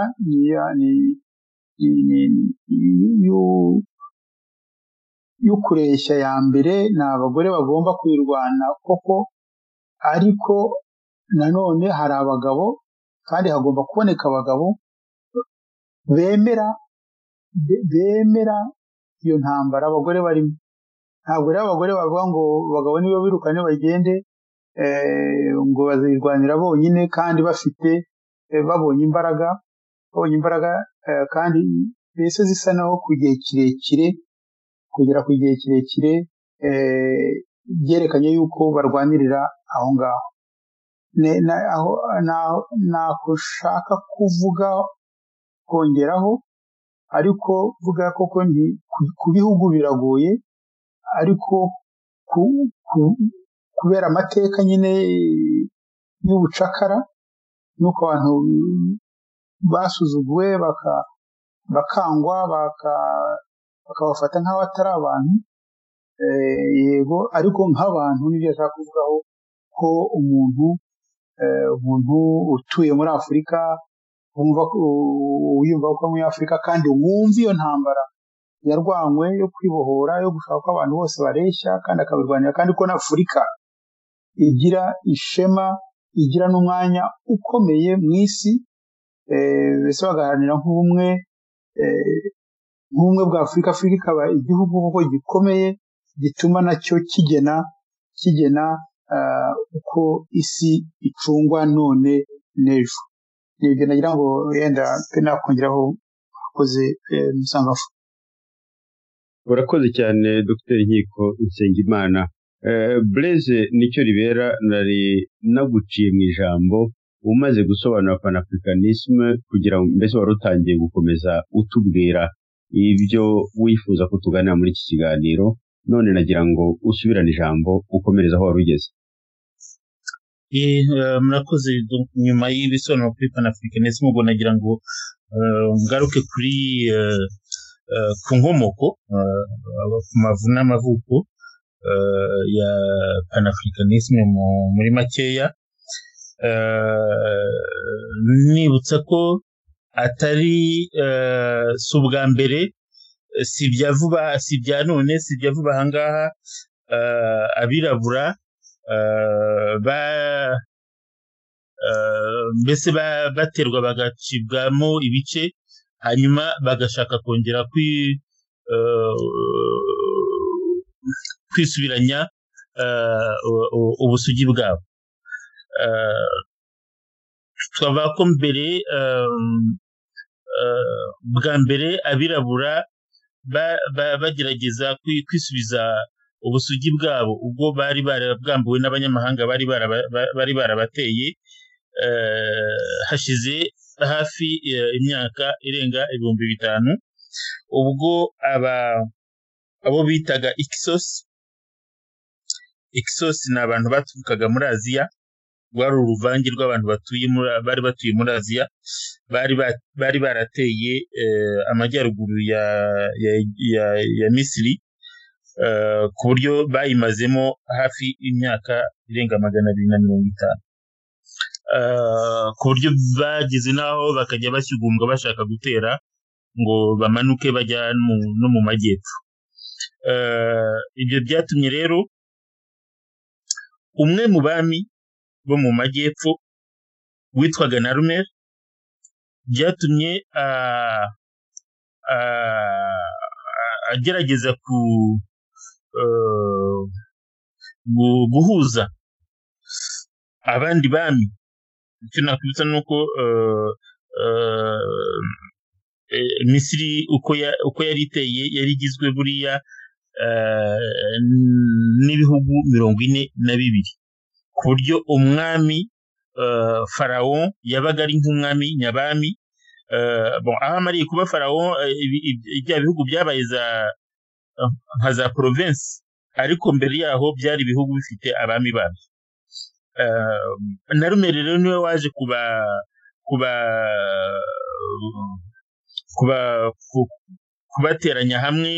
yo kureshya ya mbere ni abagore bagomba kwirwana koko ariko nanone hari abagabo kandi hagomba kuboneka abagabo bemera iyo ntambara abagore barimo ntabwo rero abagore bavuga ngo abagabo nibo birukane bagende ngo bazirwanira bonyine kandi babonye imbaraga babonye imbaraga kandi mbese zisa naho ku gihe kirekire kugera ku gihe kirekire byerekanye yuko barwanirira aho ngaho nako ushaka kuvuga kongeraho ariko vuga koko ku bihugu biragoye ariko kubera amateka nyine y'ubucakara nuko abantu basuzuguwe bakangwa bakabafata nk'aho atari abantu yego ariko nk'abantu nibyo ashaka kuvugaho ko umuntu utuye muri Afurika wiyumva ko muri Afurika kandi wumva iyo ntambara yarwanywe yo kwibohora yo gushaka ko abantu bose bareshya kandi akabirwanira kandi ko na Afurika igira ishema igira n'umwanya ukomeye mu isi bese bagaharanira nk'ubumwe bwa Afurika ikaba igihugu koko gikomeye gituma nacyo kigena uko isi icungwa none n'ejo nibyo nagira ngo yenda pe nakongeraho akoze Musangafu. Urakoze cyane Dr Nkiko Nsengimana. Blaise nicyo ribera nari naguciye mu ijambo umaze gusobanura panafricanisme kugira ngo mbese wari utangiye gukomeza utubwira ibyo wifuza ko tuganira muri iki kiganiro, none nagira ngo usubirane ijambo ukomereza aho wari ugeze. Murakoze. Nyuma y'ibisobanuro kuri panafricanisme ubwo nagira ngo ngaruke kuri ku nkomoko ku mavu n'amavuko ya panafricanisme muri makeya, nibutsa ko atari si ubwa mbere, si ibya vuba, si ibya none, si ibya vuba ahangaha abirabura mbese baterwa bagacibwamo ibice hanyuma bagashaka kongera kwisubiranya ubusugi bwabo. Twavuga ko mbere bwa mbere abirabura bagerageza kwisubiza ubusugi bwabo ubwo bari barabwambuwe n'abanyamahanga bari barabateye hashize hafi imyaka irenga 5,000 ubwo abo bitaga Iksos ni abantu baturukaga muri Aziya, rwari uruvange rw'abantu bari batuye muri Aziya, bari barateye amajyaruguru ya Misiri ku buryo bayimazemo hafi imyaka irenga 250, ku buryo bageze naho bakajya bashyugumbwa bashaka gutera ngo bamanuke bajya no mu majyepfo. Ibyo byatumye rero umwe mu bami bo mu majyepfo witwaga Narmer, byatumye agerageza guhuza abandi bami. Icyo nakwibutsa nuko Misiri uko yari iteye yari igizwe buriya n'ibihugu 42, ku buryo umwami Farawo yabaga ari nk'umwami nyabami. Aho amariye kuba Farawo ibya bihugu byabaye nka za province, ariko mbere yaho byari ibihugu bifite abami babyo. Narumere rero niwe waje kubateranya hamwe,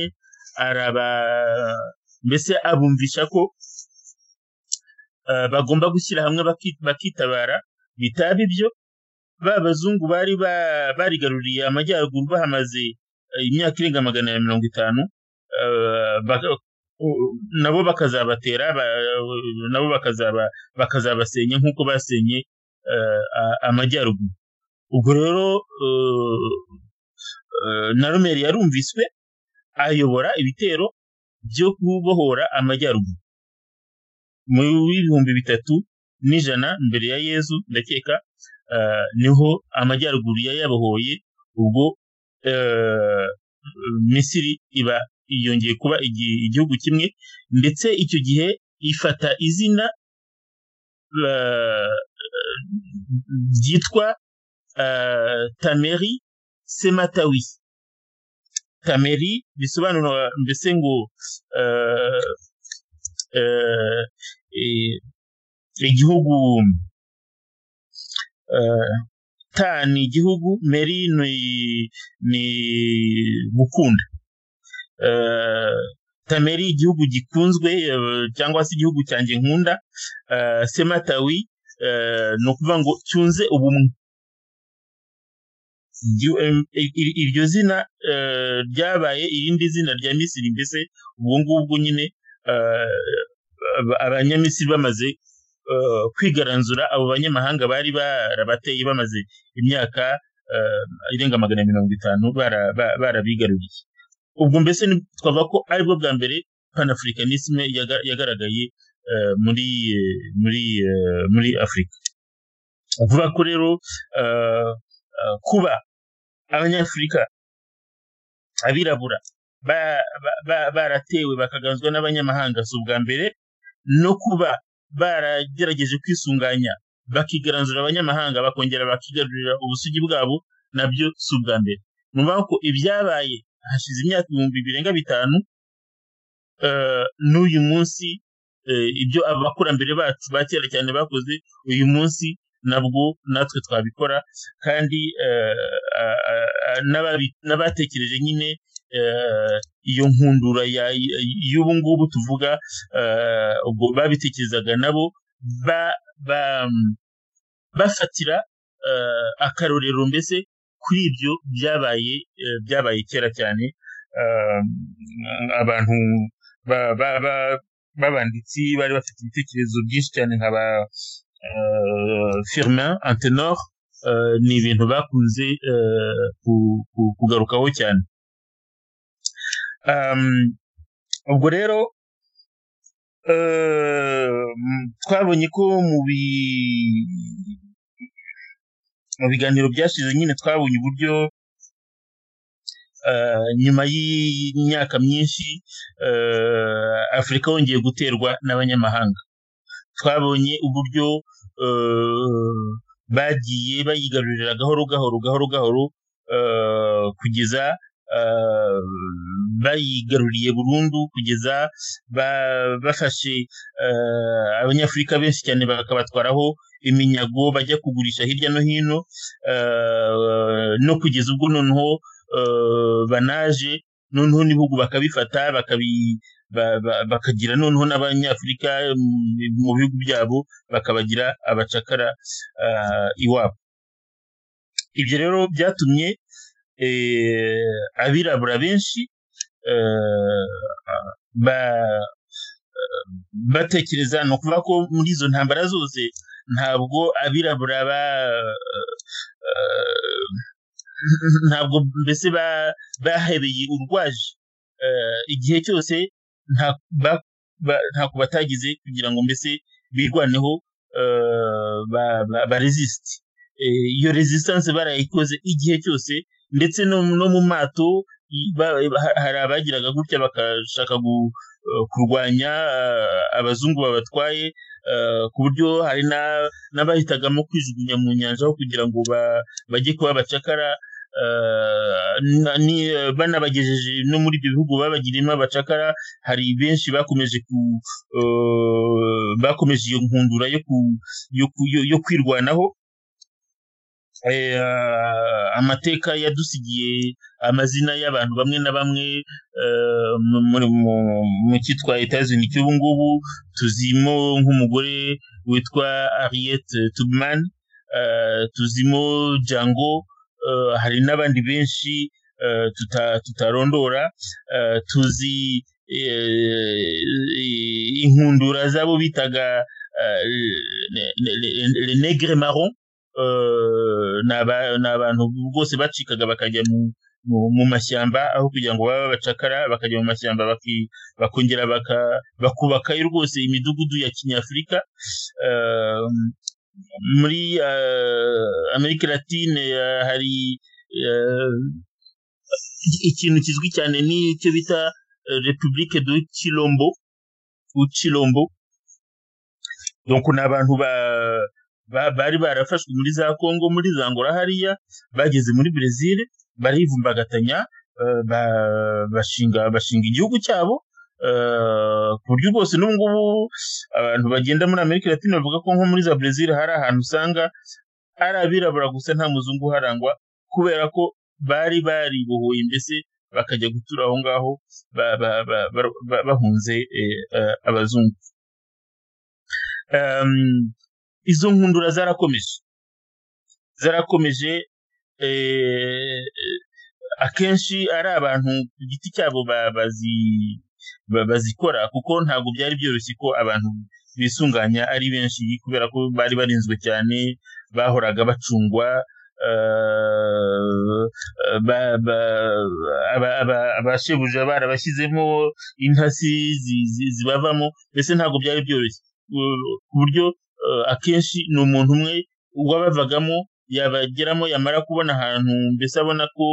mbese abumvisha ko bagomba gushyira hamwe bakitabara, bitaba ibyo babazungu barigaruriye amajyaruguru bahamaze imyaka irenga 150, nabo bakazabatera, nabo bakazabasenya nk'uko basenye amajyaruguru. Ubwo rero Narumeri yarumviswe ayobora ibitero byo kubohora amajyaruguru mu 3 n'ijana mbere ya Yezu ndakeka niho amajyaruguru yayabohoye ubwo Misiri iba yongeye kuba igihugu kimwe ndetse icyo gihe ifata izina ryitwa Tameri Sematawi. Tameri bisobanura mbese ngo igihugu ta ni igihugu, Meri ni gukunda. Tameri igihugu gikunzwe cyangwa se igihugu cyanjye nkunda. Sematawi no kuvuga ngo cyunze ubumwe. Iryo zina ryabaye irindi zina rya Misiri mbese ubwo ngubwo nyine abanyamisiri bamaze kwigaranzura abo banyamahanga bari barabateye bamaze imyaka irenga 150 barabigaruriye. Ubwo mbese twavuga ko aribwo bwa mbere panafricanisme yagaragaye muri Afrika. Uvuga ko rero kuba abanyafrika abirabura baratewe bakaganzwa n'abanyamahanga si ubwa mbere, no kuba baragerageje kwisunganya bakigaranzura abanyamahanga bakongera bakigarurira ubusugi bwabo nabyo si ubwa mbere. Numva ko ibyabaye hashize imyaka 2500 n'uyu munsi ibyo abakurambere bacu ba kera cyane bakoze uyu munsi nabwo natwe twabikora, kandi n'abatekereje nyine iyo nkundura y'ubu ngubu tuvuga ubwo babitekerezaga nabo bafatira akarorero mbese kuri ibyo byabaye kera cyane. Abantu babanditsi bari bafite ibitekerezo byinshi cyane nk'aba Firmin Antenor, ni ibintu bakunze kugarukaho cyane. Ubwo rero twabonye ko mu biganiro byashize nyine twabonye uburyo nyuma y'imyaka myinshi Afrika yongeye guterwa n'abanyamahanga. Twabonye uburyo bagiye bayigarurira gahoro kugeza bayigaruriye burundu, kugeza bafashe abanyafurika benshi cyane bakabatwaraho iminyago bajya kugurisha hirya no hino, no kugeza ubwo noneho banaje noneho n'ibihugu bakabifata bakagira noneho n'abanyafurika mu bihugu byabo bakabagira abacakara iwabo. Ibyo rero byatumye abirabura benshi batekereza, no kuvuga ko muri izo ntambara zose ntabwo abirabura ntabwo mbese bahebeye urwaje. Igihe cyose ntako batagize kugira ngo mbese birwaneho resist. Iyo resistance barayikoze igihe cyose, ndetse no mu mato hari abagiraga gutya bakashaka kurwanya abazungu babatwaye, ku buryo hari n'abahitagamo kwijugunya mu nyanja aho kugira ngo bajye kuba abacakara. Banabagejeje no muri ibyo bihugu babagirimo abacakara, hari benshi bakomeje iyo nkundura yo kwirwanaho. Amateka yadusigiye amazina y'abantu bamwe na bamwe mu cyitwa Etats-Unis cy'ubu ngubu. Tuzimo nk'umugore witwa Harriet Tubman, tuzimo Django, hari n'abandi benshi tutarondora. Tuzi inkundura zabo bitaga les nègres marrons, n'abantu bose bacikaga bakajya mu mashyamba aho kugira ngo babe abacakara bakajya mu mashyamba bakongera bakubakayo rwose imidugudu ya kinyafurika. Muri Amerika Latine hari ikintu kizwi cyane n'icyo bita Republique du Chilombo. Donc ni abantu bari barafashwe muri za Congo, muri za Angola hariya, bageze muri Brazil barivumbagatanya, bashinga igihugu cyabo, ku buryo bwose n'ubu ngubu abantu bagenda muri Amerika Latine bavuga ko nko muri za Brazil hari ahantu usanga ari abirabura gusa nta muzungu uharangwa, kubera ko bari baribohoye mbese bakajya gutura aho ngaho bahunze abazungu. Izo nkundura zarakomeje akenshi ari abantu ku giti cyabo bazikora, kuko ntabwo byari byoroshye ko abantu bisunganya ari benshi, kubera ko bari barinzwe cyane, bahoraga bacungwa, abashebuja barabashyizemo intasi zibavamo, mbese ntabwo byari byoroshye, ku buryo akenshi ni umuntu umwe wabavagamo yabageramo, yamara kubona ahantu mbese abona ko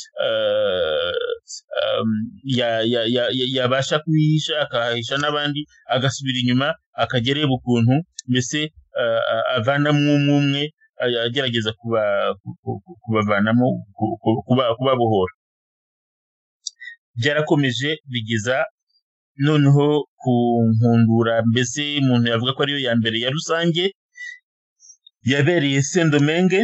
yabasha kuhisha, akahisha n'abandi, agasubira inyuma akajya areba ukuntu mbese avanamo umwe agerageza kubavanamo, kubabohora. Byarakomeje bigeza noneho ku nkundura mbese umuntu yavuga ko ariyo ya mbere ya rusange yabereye Saint-Domingue,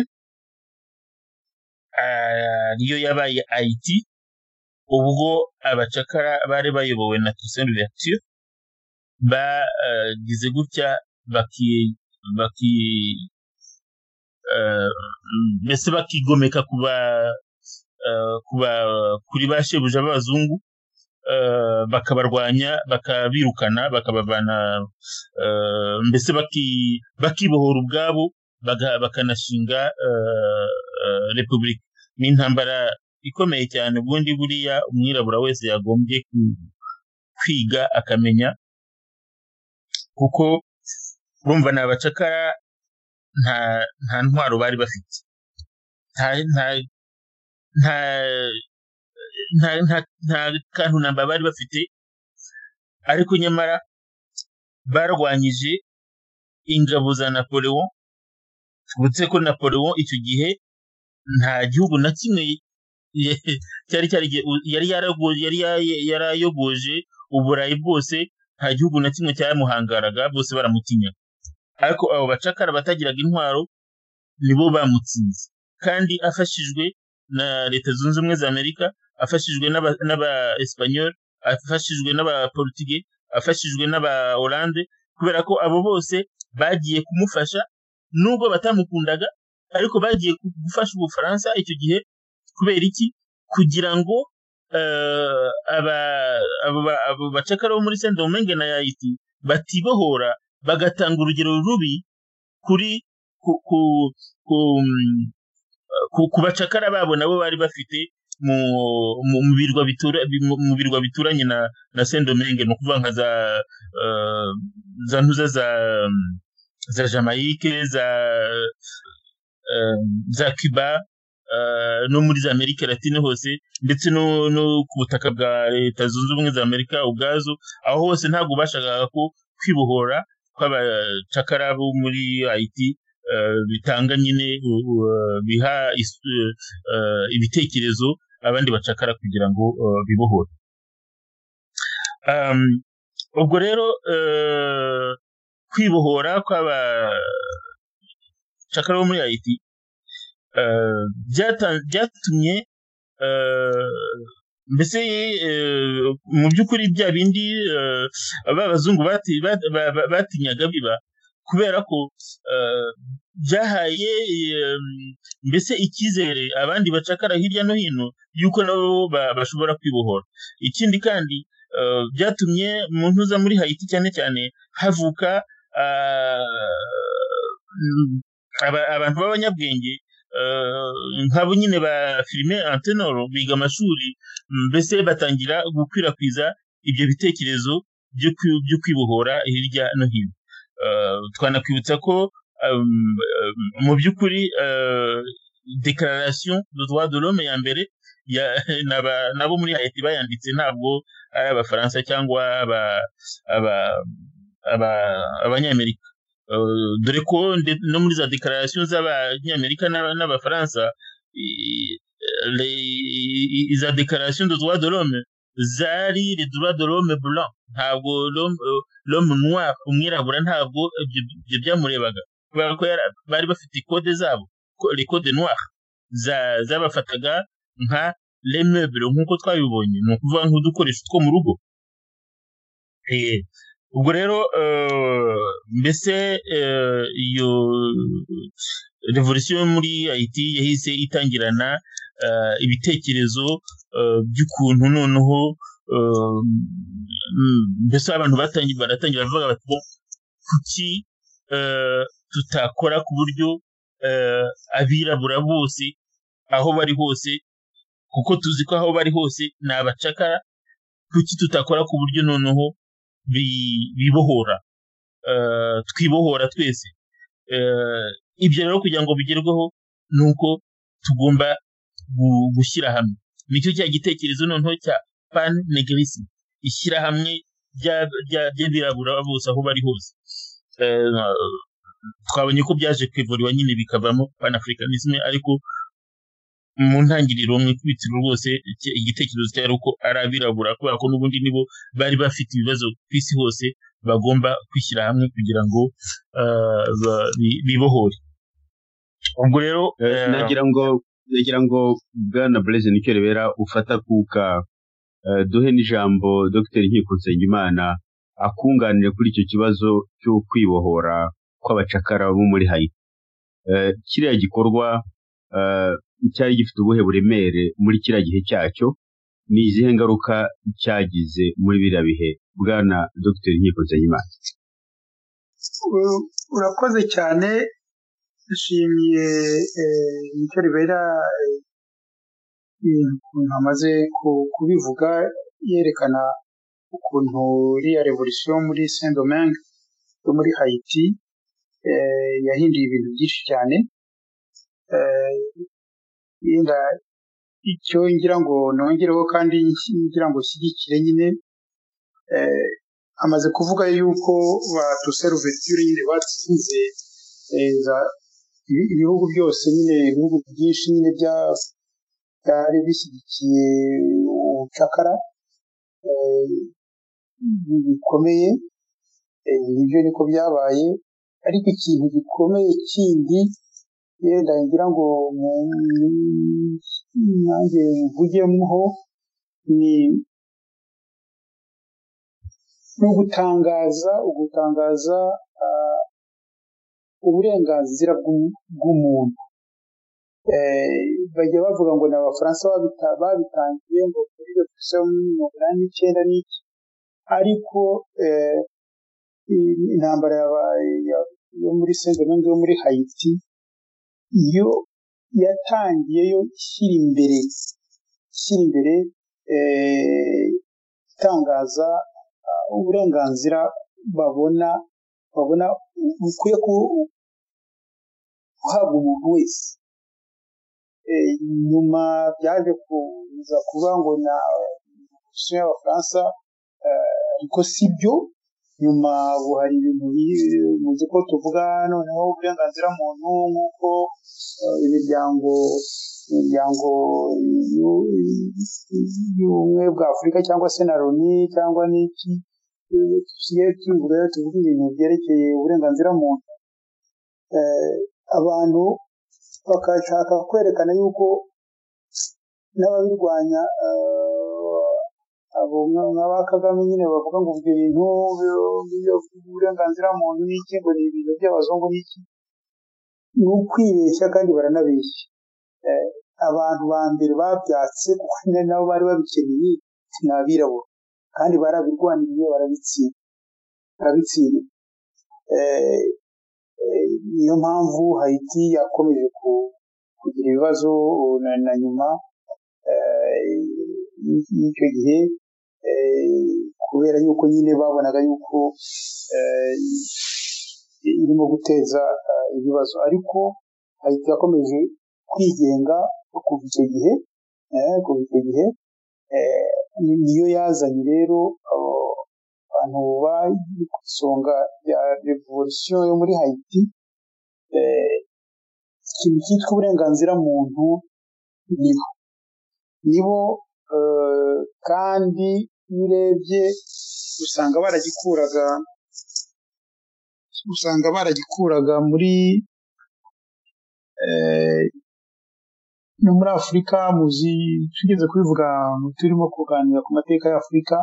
ariyo yabaye Haiti, ubwo abacakara bari bayobowe na Toussaint Louverture bagize gutya mbese bakigomeka kuri ba shebuja b'abazungu, bakabarwanya, bakabirukana, bakabavana, mbese bakibohora ubwabo, bakanashinga repubulika. Ni intambara ikomeye cyane, ubundi buriya umwirabura wese yagombye kwiga akamenya, kuko urumva ni abacakara, nta ntwaro bari bafite, nta kantu namba bari bafite, ariko nyamara barwanyije ingabo za Napoleon. Tubutse ko Napoleon icyo gihe nta gihugu na kimwe yari yarayogoje Uburayi bwose, nta gihugu na kimwe cyamuhangaraga, bose baramutinya, ariko abo bacakara batagiraga intwaro nibo bamutsinze, kandi afashijwe na Leta Zunze Ubumwe za Amerika, afashijwe n'aba Espanyol, afashijwe n'aba Portugais, afashijwe n'aba Hollande, kubera ko abo bose bagiye kumufasha, nubwo batamukundaga, ariko bagiye gufasha Ubufaransa icyo gihe. Kubera iki? Kugira ngo abo bacakara bo muri Saint-Domingue na Haiti batibohora, bagatanga urugero rubi ku bacakara babo nabo bari bafite mu birwa bituranye na Saint-Domingue, no kuvuga nka za ntuza za Jamaique, za Cuba, no muri za Amerika Latine hose, ndetse no ku butaka bwa Leta Zunze Ubumwe za Amerika ubwazo, aho hose ntabwo bashakaga ko kwibohora kw'abacakara bo muri Haiti bitanga nyine biha ibitekerezo abandi bacakara kugira ngo bibohore. Ubwo rero kwibohora kw'abacakara bo muri Haiti byatumye mbese mu by'ukuri bya bindi abazungu batinyaga biba, kubera ko byahaye mbese icyizere abandi bacakara hirya no hino yuko nabo bashobora kwibohora. Ikindi kandi byatumye mu ntuza muri Haiti cyane cyane havuka abantu b'abanyabwenge nk'abo nyine ba filime antenoro biga amashuri mbese batangira gukwirakwiza ibyo bitekerezo byo kwibohora hirya no hino. Twanakwibutsa ko mu by'ukuri Declaration des droits de l'homme ya mbere nabo muri Haiti bayanditse ntabwo ari abafaransa cyangwa abanyamerika. Dore ko no muri za declaration z'abanyamerika n'abafaransa iza declaration des droits de l'homme zari les droits de l'homme blanc, ntabwo l'homme noir umwirabura ntabwo ibyo byamurebaga kubera ko bari bafite code zabo, les codes noirs zabafataga nka les meubles nk'uko twabibonye, ni ukuvuga nk'udukoresho two mu rugo. Ubwo rero mbese iyo revolution muri Haiti yahise itangirana ibitekerezo by'ukuntu noneho mbese abantu baratangira bavuga bati kuki tutakora ku buryo abirabura bose aho bari hose, kuko tuzi ko aho bari hose ni abacakara, kuki tutakora ku buryo noneho bibohora, twibohora twese. Ibyo rero kugira ngo bigerweho nuko tugomba gushyira hamwe. Nicyo cya gitekerezo noneho cya pan-negrisme, ishyira hamwe by'abirabura bose aho bari hose. Twabonye ko byaje kwivuriwa nyine bikavamo pan-africanisme, ariko mu ntangiriro mu ikubitiro rwose igitekerezo cyari uko ari abirabura, kubera ko n'ubundi nibo bari bafite ibibazo ku isi hose, bagomba kwishyira hamwe kugira ngo bibohore. Ubwo rero nagira ngo Bwana Blaise Nicyorebera ufata kuka duhe n'ijambo Dr Nkiko Nsengimana akunganire kuri icyo kibazo cyo kwibohora kw'abacakara bo muri Haiti. Kiriya gikorwa cyari gifite ubuhe buremere muri kiriya gihe cyacyo, ni izihe ngaruka cyagize muri biriya bihe, Bwana Dr Nkiko Nsengimana? Urakoze cyane, nshimiye Nicyorebera ukuntu amaze kubivuga, yerekana ukuntu iriya revolution muri Saint-Domingue yo muri Haiti yahinduye ibintu byinshi cyane. Yenda icyo ngira ngo nongereho kandi ngira ngo shyigikire nyine, amaze kuvuga yuko ba Toussaint nyine batsinze ibihugu byose, nyine ibihugu byinshi nyine byari bishyigikiye ubucakara bikomeye. Nibyo niko byabaye, ariko ikintu gikomeye kindi yenda ngira ngo nanjye mvugeho ni ugutangaza uburenganzira bw'umuntu. Bajya bavuga ngo ni abafaransa babitangiye ngo muri 1989 n'iki, ariko intambara yo muri Saint-Domingue yo muri Haiti yo yatangiye yo ishyira imbere itangaza uburenganzira babona bukwiye guhabwa umuntu wese. Nyuma byaje kuza kuba ngo na revolution y'abafaransa, ariko si byo. Nyuma hari ibintu muzi ko tuvuga noneho uburenganzira muntu, nk'uko imiryango y'ubumwe bwa Afurika cyangwa se na Loni cyangwa n'iki tugiye tuvuga ibintu byerekeye uburenganzira muntu. Abantu bakashaka kwerekana yuko n'ababirwanya abo nk'aba Kagame nyine bavuga ngo ibyo bintu by'uburenganzira muntu n'iki ngo ni ibintu by'abazungu n'iki, ni ukwibeshya kandi baranabeshya. Abantu ba mbere babyatse kuko nabo bari babikeneye ni abirabura, kandi barabirwaniriye barabitsinda. Niyo mpamvu Haiti yakomeje kugira ibibazo na nyuma y'icyo gihe kubera yuko nyine babonaga yuko irimo guteza ibibazo, ariko Haiti yakomeje kwigenga kuva icyo gihe niyo yazanye rero abantu bari ku isonga ya revolution yo muri Haiti, ikintu cyitwa uburenganzira muntu nibo kandi iyo urebye usanga baragikuraga muri no muri Afurika. Muzi tugeze kubivuga turimo kuganira ku mateka ya Afurika,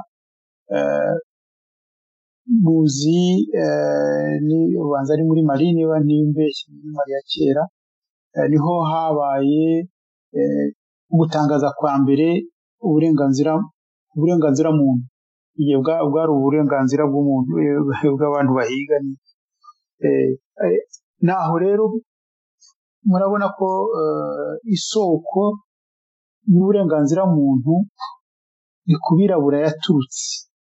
muzi ni ubanza ari muri Mali, niba ntimbeshye muri Mali ya kera, niho habaye gutangaza kwa mbere uburenganzira muntu, igihe bwari uburenganzira bw'umuntu bw'abantu bahiga. Naho rero murabona ko isoko y'uburenganzira muntu ni kubirabura yaturutse,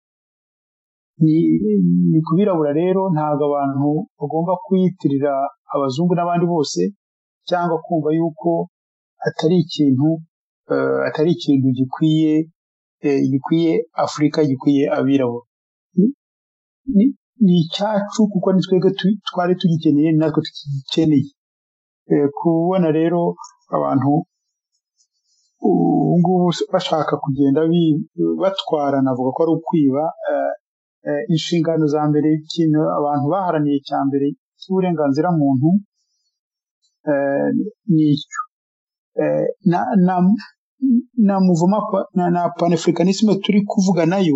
ni kubirabura. Rero ntabwo abantu bagomba kuyitirira abazungu n'abandi bose, cyangwa kumva yuko atari ikintu gikwiye Afurika, gikwiye abirabura. Ni icyacu kuko ni twebwe twari tugikeneye, natwe tugikeneye. Kubona rero abantu ubu ngubu bashaka kugenda batwara, navuga ko ari ukwiba inshingano za mbere. Ikintu abantu baharaniye cya mbere cy'uburenganzira muntu ni icyo, na muvuma na panafricanisme turi kuvuga nayo.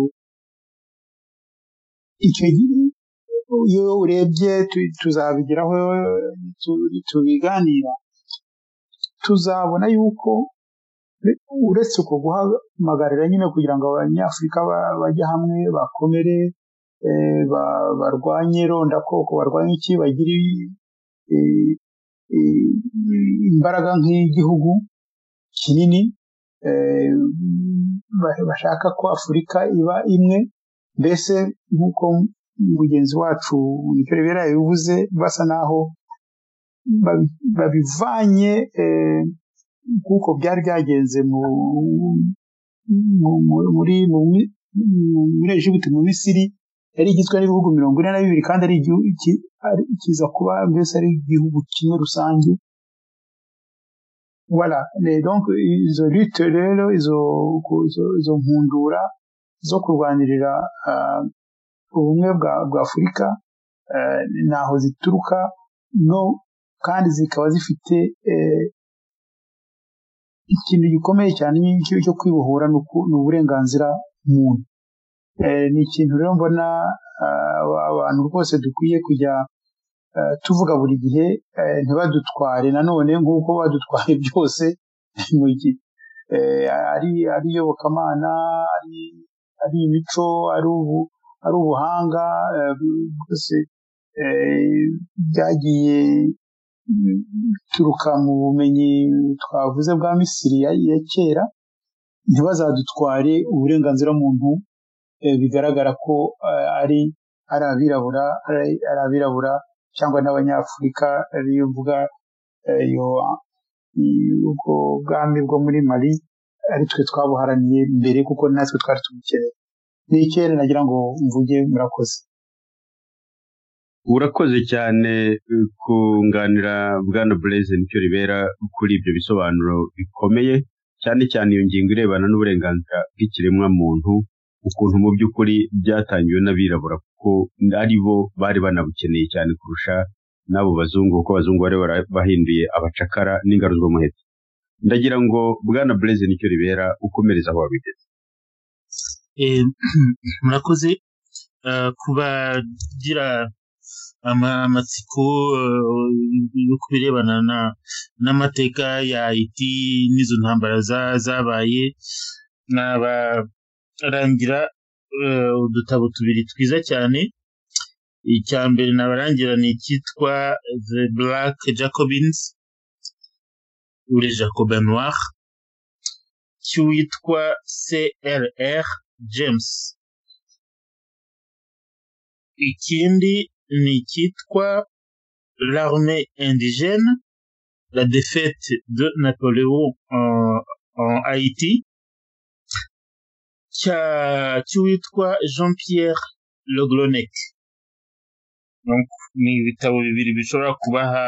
Icyo iyo urebye tuzabigeraho tubiganira, tuzabona yuko uretse uko guhamagarira nyine kugira ngo abanyafurika bajye hamwe, bakomere, barwanye rondakoko, barwanye iki, bagire imbaraga nk'igihugu kinini, bashaka ko Afurika iba imwe. Mbese nk'uko mugenzi wacu nicyo ribera yabivuze, basa naho babivanye kuko byari byagenze muri Egiputa, mu Misiri yari igizwe n'ibihugu 42 kandi ari igihugu kiza kuba mbese ari igihugu kimwe rusange. Voilà, donc izo lutte rero, izo mpundura zo kurwanirira ubumwe bwa Afurika naho zituruka, no kandi zikaba zifite ikintu gikomeye cyane cyo kwibohora n'uburenganzira muntu. Ni ikintu rero mbona abantu rwose dukwiye kujya tuvuga buri gihe, ntibadutware nanone nk'uko badutwaye byose mu gihe ari iyobokamana, ari imico, ari ubuhanga, byose byagiye bituruka mu bumenyi twavuze bwa Misiri ya kera. Ntibazadutware uburenganzira muntu bigaragara ko ari abirabura cyangwa n'abanyafurika. Ariyo mvuga ubwo bwami bwo muri Mali ari twe twabuharaniye mbere, kuko natwe twari tubikeneye. Ni icyera nagira ngo mvuge. Murakoze. Urakoze cyane kunganira Bwana Blaise nicyo ribera kuri ibyo bisobanuro bikomeye, cyane cyane iyo ngingo irebana n'uburenganzira bw'ikiremwa muntu, ukuntu mu by'ukuri byatangiwe n'abirabura kuko ari bo bari banabukeneye cyane kurusha n'abo bazungu, kuko abazungu bari bahinduye abacakara n'ingaruzwamuheto. Ndagira ngo Bwana Blaise nicyo ribera ukomereza aho wabigeze. Murakoze kubagira amatsiko yo kubirebana n'amateka ya Haiti n'izo ntambara zabaye. Nabarangira udutabo tubiri twiza cyane. Icya mbere nabarangira ni icyitwa The Black Jacobins, ou les Jacobins noirs cy'uwitwa CRR James. Ikindi ni icyitwa l'armée indigène, la défaite de Napoléon en Haïti, cy'uwitwa Jean-Pierre Le Glonec. Donc ni ibitabo bibiri bishobora kubaha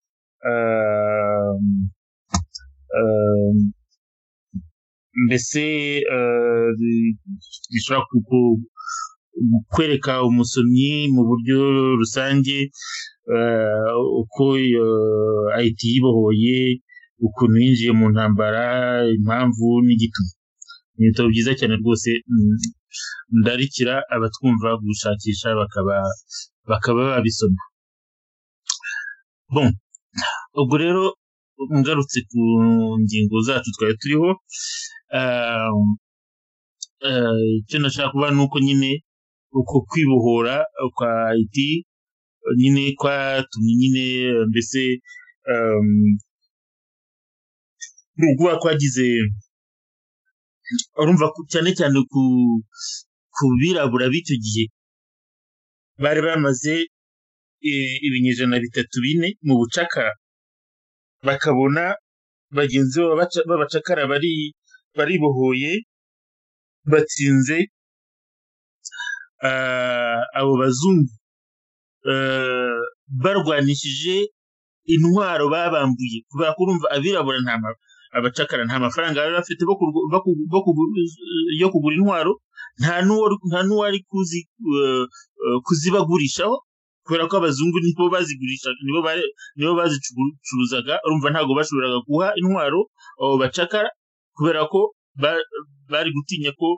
mbese bishobora kwereka umusomyi mu buryo rusange uko Haiti yibohoye, ukuntu yinjiye mu ntambara, impamvu n'igituma. Ni ibitabo byiza cyane rwose, ndarikira abatwumva gushakisha bakaba babisoma. Bon, ubwo rero ngarutse ku ngingo zacu twari turiho, icyo nashaka kuba nuko nyine uko kwibohora kwa Haiti nyine kwatumye nyine mbese kuba kwagize, urumva cyane cyane ku birabura b'icyo gihe bari bamaze ibinyejana 3-4 mu bucakara, bakabona bagenzi b'abacakara baribohoye batsinze abo bazungu, barwanishije intwaro babambuye, kubera ko urumva abirabura abacakara nta mafaranga bari bafite yo kugura intwaro, nta n'uwari kuzibagurishaho, kubera ko abazungu nibo bazigurisha, nibo bazicuruzaga. Urumva ntabwo bashoboraga guha intwaro abo bacakara, kubera ko bari gutinya ko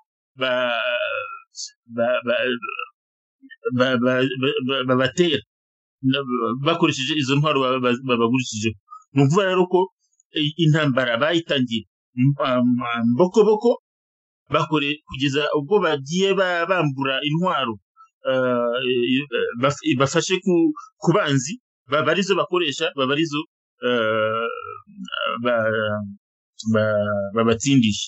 babatera bakoresheje izo ntwaro babagurishije. Ni ukuvuga rero ko intambara bayitangiye mbokoboko, kugeza ubwo bagiye bambura intwaro bafashe ku banzi, baba arizo bakoresha, baba arizo babatsindisha.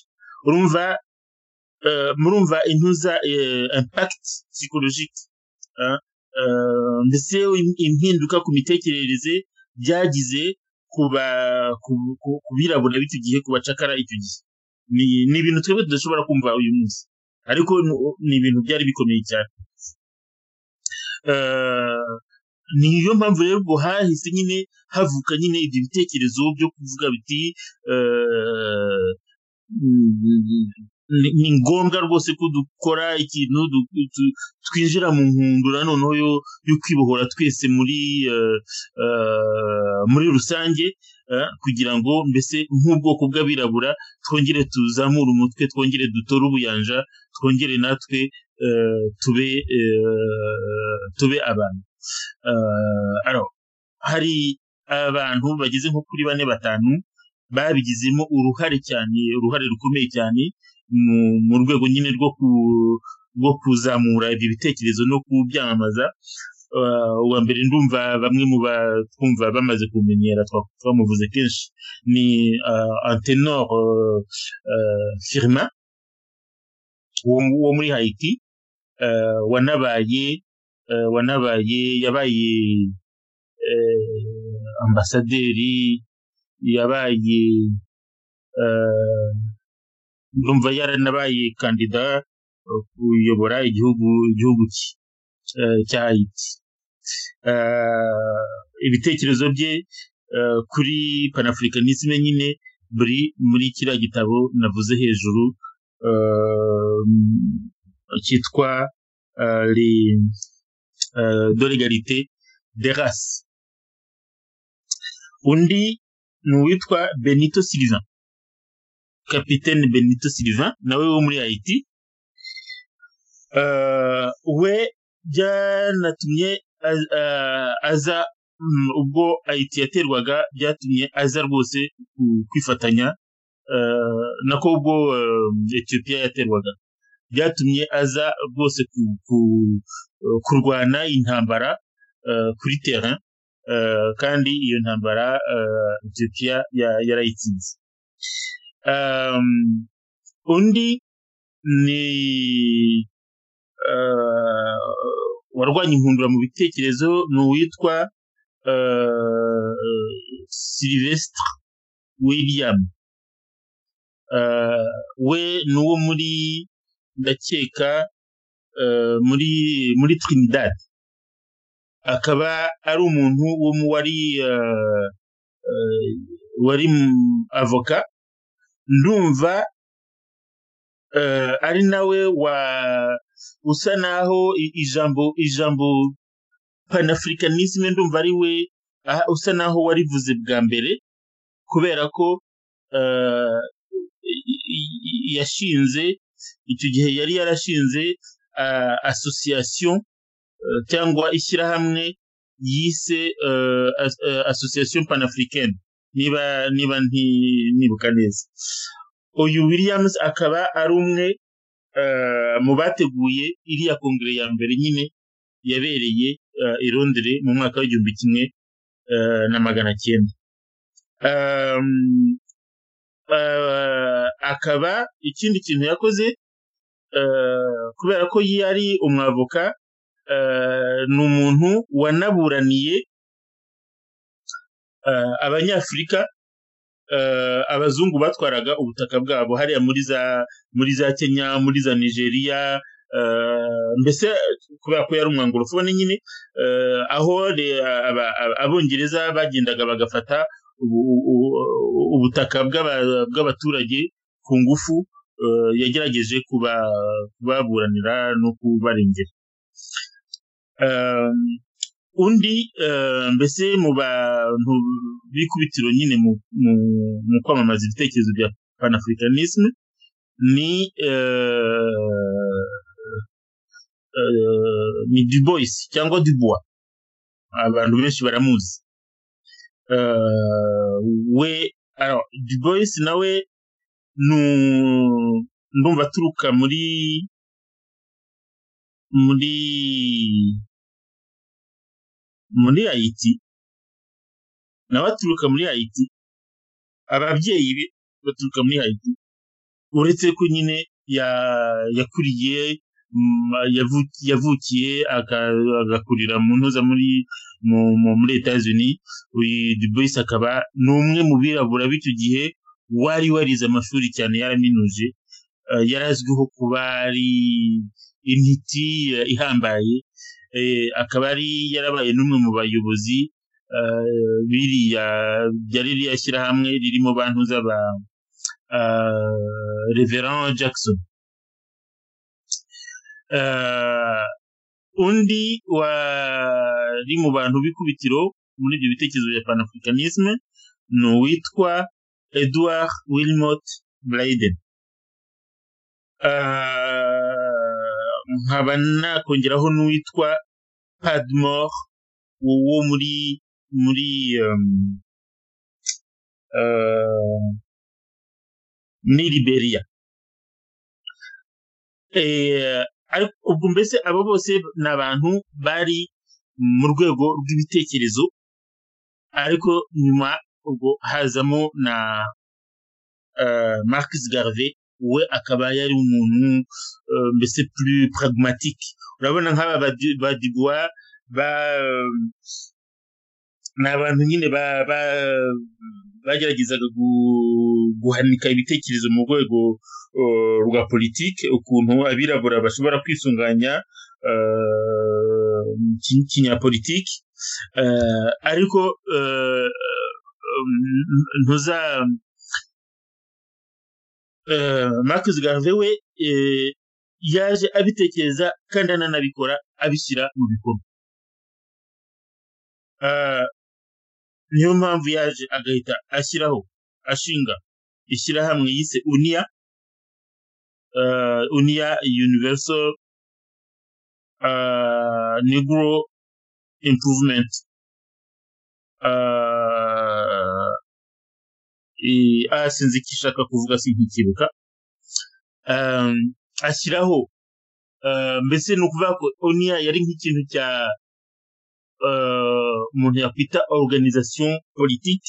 Murumva intuza impact psychologique, mbese impinduka ku mitekerereze byagize ku birabura b'icyo gihe, ku bacakara icyo gihe. Ni ibintu twebwe tudashobora kumva uyu munsi, ariko ni ibintu byari bikomeye cyane. Niyo mpamvu rero ubwo hahise nyine havuka nyine ibyo bitekerezo byo kuvuga biti ni ngombwa rwose ko dukora ikintu twinjira mu nkundura noneho yo kwibohora twese muri rusange, kugira ngo mbese nk'ubwoko bw'abirabura twongere tuzamure umutwe, twongere dutore ubuyanja, twongere natwe tube abantu. Hari abantu bageze nko kuri 4-5 babigizemo uruhare rukomeye cyane mu rwego nyine rwo kuzamura ibyo bitekerezo no kubyamamaza. Uwa mbere ndumva bamwe mu batwumva bamaze kumenyera, twamuvuze kenshi, ni Antenor Firmin wo muri Haiti, yabaye ambasaderi, yabaye ndumva yaranabaye kandida kuyobora igihugu cya Haiti. Ibitekerezo bye kuri panafricanisme nyine buri muri kiriya gitabo navuze hejuru, cyitwa de l'égalité des races. Undi ni uwitwa Benito Sylvain, Capitaine Benito Sylvain, nawe wo muri Haiti. We byanatumye aza, ubwo Haiti yaterwaga, byatumye aza rwose kwifatanya, nako ubwo Ethiopia yaterwaga, byatumye aza rwose kurwana intambara kuri terrain, kandi iyo ntambara Ethiopia yarayitsinze. Undi ni warwanya inkundura mu bitekerezo ni uwitwa Sylvestre William. We nuwo muri ndakeka muri Trinidad, akaba ari umuntu wo mu wari avoka, ndumva ari nawe usa naho ijambo panafricanisme ndumva ari we usa naho warivuze bwa mbere, kubera ko yashinze icyo gihe yari yarashinze association cyangwa ishyirahamwe yise association panafricaine, niba nibuka neza. Uyu Williams akaba ari umwe mu bateguye iriya kongere ya mbere nyine yabereye i Londres mu mwaka w'1900. Akaba ikindi kintu yakoze, kubera ko yari umwavoka, ni umuntu wanaburaniye abanyafrika, abazungu batwaraga ubutaka bwabo hariya muri za Kenya, muri za Nigeria, mbese kubera ko yari umwangorofone nyine, aho abongereza bagendaga bagafata ubutaka bw'abaturage ku ngufu, yagerageje kubaburanira no kubarengera. Undi mbese mu bantu bikubitiro nyine mu kwamamaza ibitekerezo bya panafricanisme ni Du Bois cyangwa Dubois, abantu benshi baramuzi. We Du Bois nawe ndumva aturuka muri Haiti, nawe aturuka muri Haiti, ababyeyi be baturuka muri Haiti, uretse ko nyine yakuriye yavukiye agakurira mu ntuza muri Etats-Unis. Uyu Du Bois akaba n'umwe mu birabura b'icyo gihe wari warize amashuri cyane, yaraminuje, yarazwiho kuba ari intiti ihambaye, akaba ari yarabaye n'umwe mu bayobozi byari riyashyirahamwe ririmo bantu z'aba Reverend Jackson. Undi wari mu bantu bikubitiro muri ibyo bitekerezo bya panafricanisme ni uwitwa Edward Wilmot Blyden. Nkaba nakongeraho n'uwitwa Padmore wo muri Liberia. Ariko ubwo mbese abo bose ni abantu bari mu rwego rw'ibitekerezo, ariko nyuma ubwo hazamo na Marcus Garvey, we akaba yari umuntu mbese plus pragmatique. Urabona nk'aba ba Dubois ni abantu nyine bageragezaga guhanika ibitekerezo mu rwego rwa politike, ukuntu abirabura bashobora kwisunganya kinyapolitike, ariko Marcus Garvey we yaje abitekereza kandi ananabikora, abishyira mu bikorwa. Niyo mpamvu yaje agahita ashinga ishyirahamwe yise UNIA, Universal Negro Improvement sinzi icyo ishaka kuvuga, sinkikibuka. Ashyiraho mbese ni ukuvuga ko UNIA yari nk'ikintu umuntu yakwita organisation politique,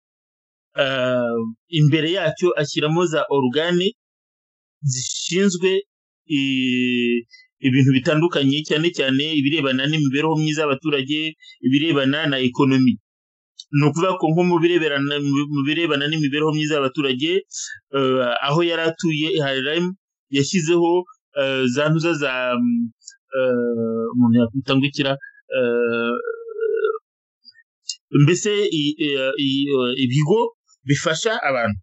imbere yacyo ashyiramo za organe zishinzwe ibintu bitandukanye, cyane cyane ibirebana n'imibereho myiza y'abaturage, ibirebana na ekonomi. Ni ukuvuga ko nko mu birebana n'imibereho myiza y'abaturage, aho yari atuye Harlem yashyizeho za ntuza za umuntu yakwita ngo ikira, mbese ibigo bifasha abantu,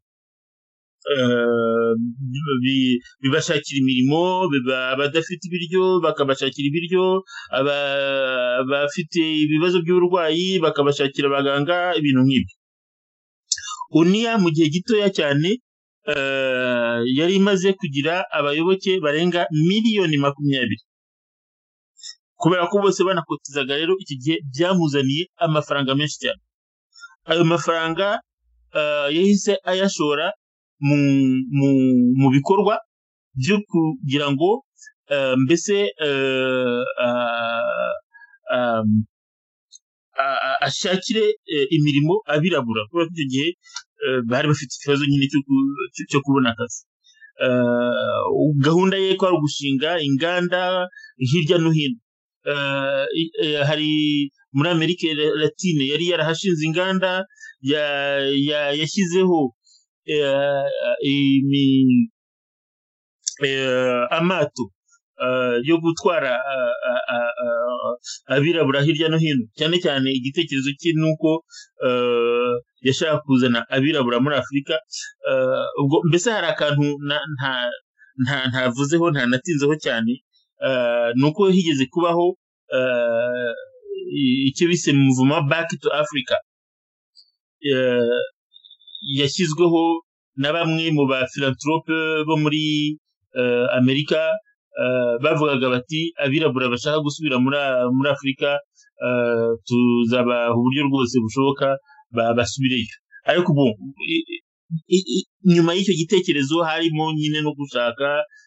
bibashakira imirimo, abadafite ibiryo bakabashakira ibiryo, abafite ibibazo by'uburwayi bakabashakira abaganga, ibintu nk'ibyo. UNIA mu gihe gitoya cyane yari imaze kugira abayoboke barenga 20,000,000, kubera ko bose banakotizaga. Rero iki gihe byamuzaniye amafaranga menshi cyane. Ayo mafaranga yahise ayashora mu bikorwa byo kugira ngo mbese ashakire imirimo abirabura, kubera ko icyo gihe bari bafite ikibazo nyine cyo kubona akazi. Gahunda ye ko ari ugushinga inganda hirya no hino. Hari muri Amerika Latine yari yarahashinze inganda, yashyizeho amato yo gutwara abirabura hirya no hino. Cyane cyane igitekerezo cye nuko yashaka kuzana abirabura muri Afurika. Ubwo mbese hari akantu ntavuzeho, ntanatinzeho cyane, nuko higeze kubaho icyo bise mouvement Back to Africa, yashyizweho na bamwe mu ba philanthrope bo muri Amerika, bavugaga bati abirabura bashaka gusubira muri Afurika, tuzabaha uburyo rwose bushoboka basubireyo. Ariko ubu nyuma y'icyo gitekerezo harimo nyine no gushaka,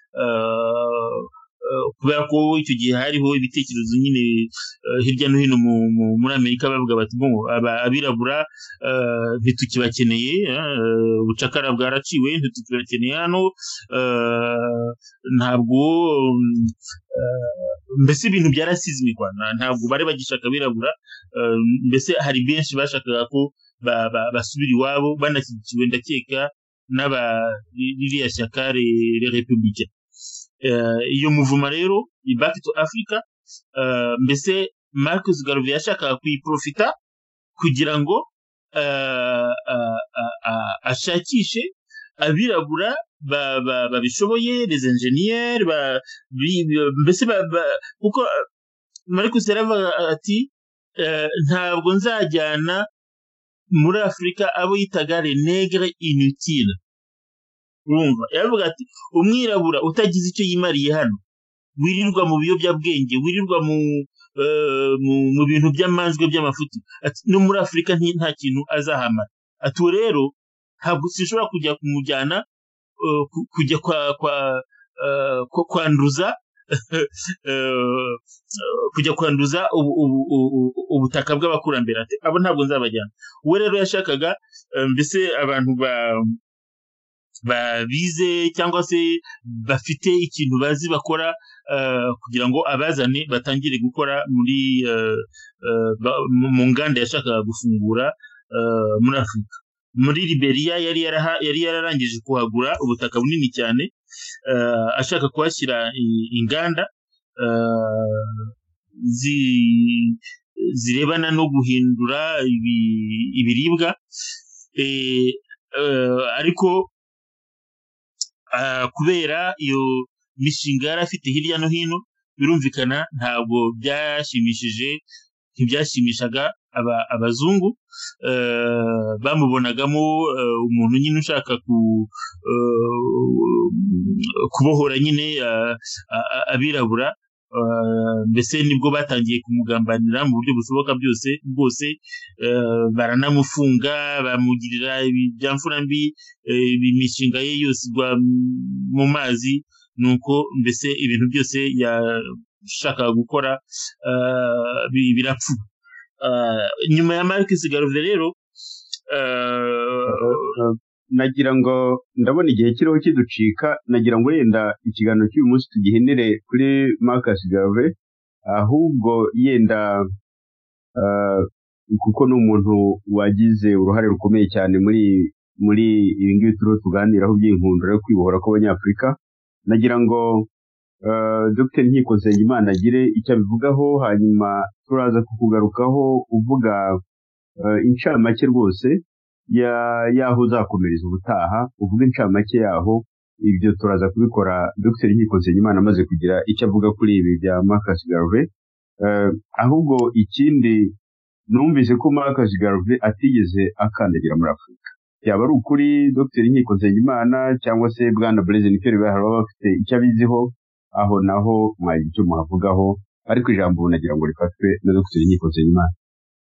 kubera ko icyo gihe hariho ibitekerezo nyine hirya no hino muri Amerika, bavuga bati abirabura ntitukibakeneye, ubucakara bwaraciwe, ntitukibakeneye hano, ntabwo mbese ibintu byarasizimikwa, ntabwo bari bagishaka abirabura. Mbese hari benshi bashakaga ko basubira iwabo, banashyigikiwe ndakeka n'abaririya shyaka les républicains. Iyo muvuma rero Back to Africa, mbese Marcus Garvey yashakaga kuyiprofita kugira ngo ashakishe abirabura babishoboye, les ingénieurs, mbese kuko Marcus yaravuga ati ntabwo nzajyana muri Afurika abo yitaga les nègres inutiles. Urumva, yaravuga ati umwirabura utagize icyo yimariye hano, wirirwa mu biyobyabwenge, wirirwa mu bintu by'amanjwe by'amafuti, ati no muri Afurika nta kintu azahamara. Ati rero ntabwo sinshobora kujya kumujyana kujya kwanduza kujya kwanduza ubutaka bw'abakurambere. Ati abo ntabwo nzabajyana. We rero yashakaga mbese abantu bize cyangwa se bafite ikintu bazi bakora, kugira ngo abazane batangire gukora mu nganda yashakaga gufungura muri Afurika. Muri Liberia yari yararangije kuhagura ubutaka bunini cyane, ashaka kuhashyira inganda zirebana no guhindura ibiribwa, ariko kubera iyo mishinga yari afite hirya no hino, birumvikana ntabwo ntibyashimishaga abazungu. Bamubonagamo umuntu nyine ushaka kubohora nyine abirabura. Mbese nibwo batangiye kumugambanira mu buryo bushoboka bwose, baranamufunga, bamugirira ibyamfura mbi, imishinga ye yose igwa mu mazi. Nuko mbese ibintu byose yashakaga gukora birapfuba. nyuma ya Marcus Garvey rero nagira ngo ndabona igihe kiriho kiducika, nagira ngo yenda ikiganiro cy'uyu munsi tugihenere kuri Marcus Garvey, ahubwo yenda kuko ni umuntu wagize uruhare rukomeye cyane muri ibi ngibi turiho tuganiraho by'inkundura yo kwibohora kw'Abanyafurika. Nagira ngo Dr Nkiko Nsengimana agire icyo abivugaho, hanyuma turaza kukugarukaho uvuga incamake rwose yaho uzakomereza ubutaha, uvuga incamake yaho. Ibyo turaza kubikora Dr Nkiko Nsengimana amaze kugira icyo avuga kuri ibi bya Marcus Garvey. Ahubwo ikindi numvise ko Marcus Garvey atigeze akandagira muri Afurika. Yaba ari ukuri Dr Nkiko Nsengimana cyangwa se Bwana Blaise Nikelibert baba bafite icyo abiziho, aho naho mwagira icyo muhavugaho, ariko ijambo nagira ngo rifatwe na Dr Nkiko Nsengimana.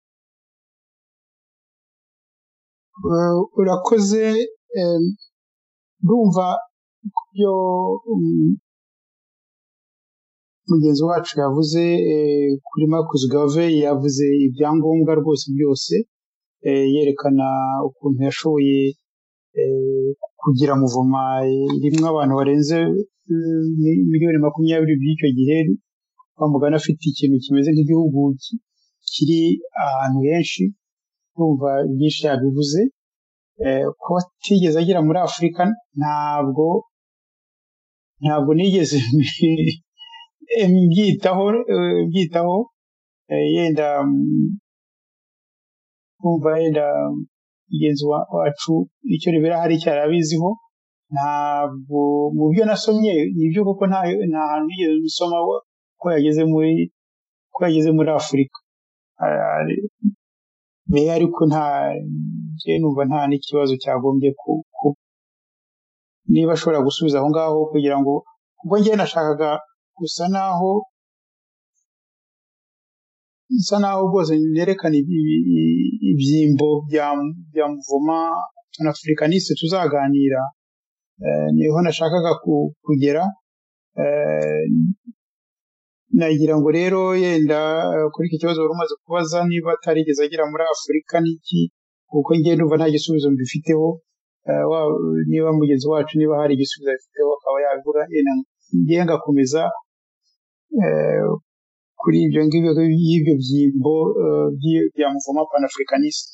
Urakoze. Ndumva kubyo mugenzi wacu yavuze kuri Marcus Garvey, yavuze ibyangombwa rwose byose, yerekana ukuntu yashoboye kugira muvuma rimwe abantu barenze 20,000,000 by'icyo gihe, bamugana afite ikintu kimeze nk'igihugu kiri ahantu henshi. Ndumva byinshi yabivuze. Ko atigeze agera muri Afurika ntabwo nigeze byitaho, yenda kumva yenda mugenzi wacu icyo ribera hari icyo arabiziho. Ntabwo mu byo nasomye nibyo, kuko nta hantu nigeze nsoma ko yageze muri Afurika, ariko numva nta n'ikibazo cyagombye niba ashobora gusubiza aho ngaho, kugira ngo ubwo njye nashakaga gusa naho rwose nerekana ibyimbo bya muvuma panafricaniste tuzaganira, niho nashakaga kugera. Nagira ngo rero yenda kuri iki kibazo wari umaze kubaza, niba atarigeze agera muri Afurika n'iki, kuko njye ndumva nta gisubizo mbifiteho. Niba mugenzi wacu niba hari igisubizo afiteho akaba yabivuga, njye ngakomeza kuri ibyo ngibyo y'ibyo byimbo bya muvuma panafricaniste.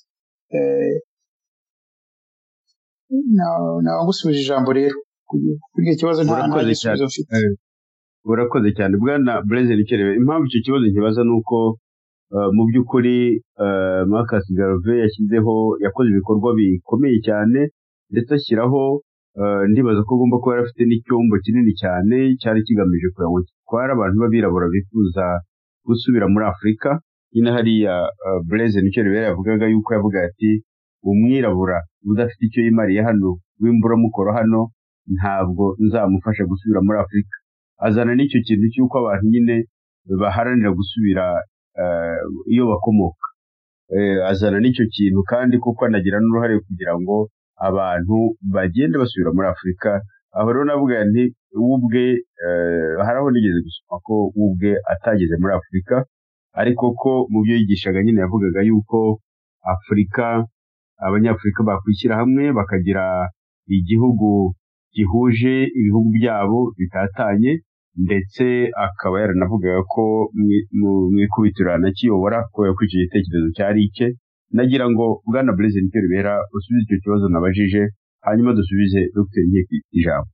Nagusubije ijambo rero kuri icyo kibazo, nta gisubizo mfite. Urakoze cyane Bwana Blaise Nikelibert. Impamvu icyo kibazo nkibaza ni uko mu by'ukuri Marcus Garvey yakoze ibikorwa bikomeye cyane, ndetse ashyiraho ndibaza ko agomba kuba yarafite n'icyombo kinini cyane cyari kigamije kugira ngo gitware abantu b'abirabura bifuza gusubira muri Afurika. Nyine hariya Blaise Nikelibert yavuga ati umwirabura udafite icyo yimariye hano w'imburamukoro hano ntabwo nzamufasha gusubira muri Afurika. Azana n'icyo kintu cy'uko abantu nyine baharanira gusubira iyo bakomoka. Azana n'icyo kintu kandi kuko anagira n'uruhare kugira ngo abantu bagende basubira muri Afurika. Aho rero navuga nti ubwe hari aho nigeze gusoma ko ubwe atageze muri Afurika, ariko ko mu byo yigishaga nyine yavugaga yuko Abanyafurika bakwishyira hamwe bakagira igihugu gihuje ibihugu byabo bitatanye, ndetse akaba yaranavugaga ko mu ikubitiro anakiyobora kubera ko icyo gitekerezo cyari icye. Nagira ngo Bwana Blaise Nikelibert usubize icyo kibazo nabajije, hanyuma dusubize Dr Nkiko ijambo.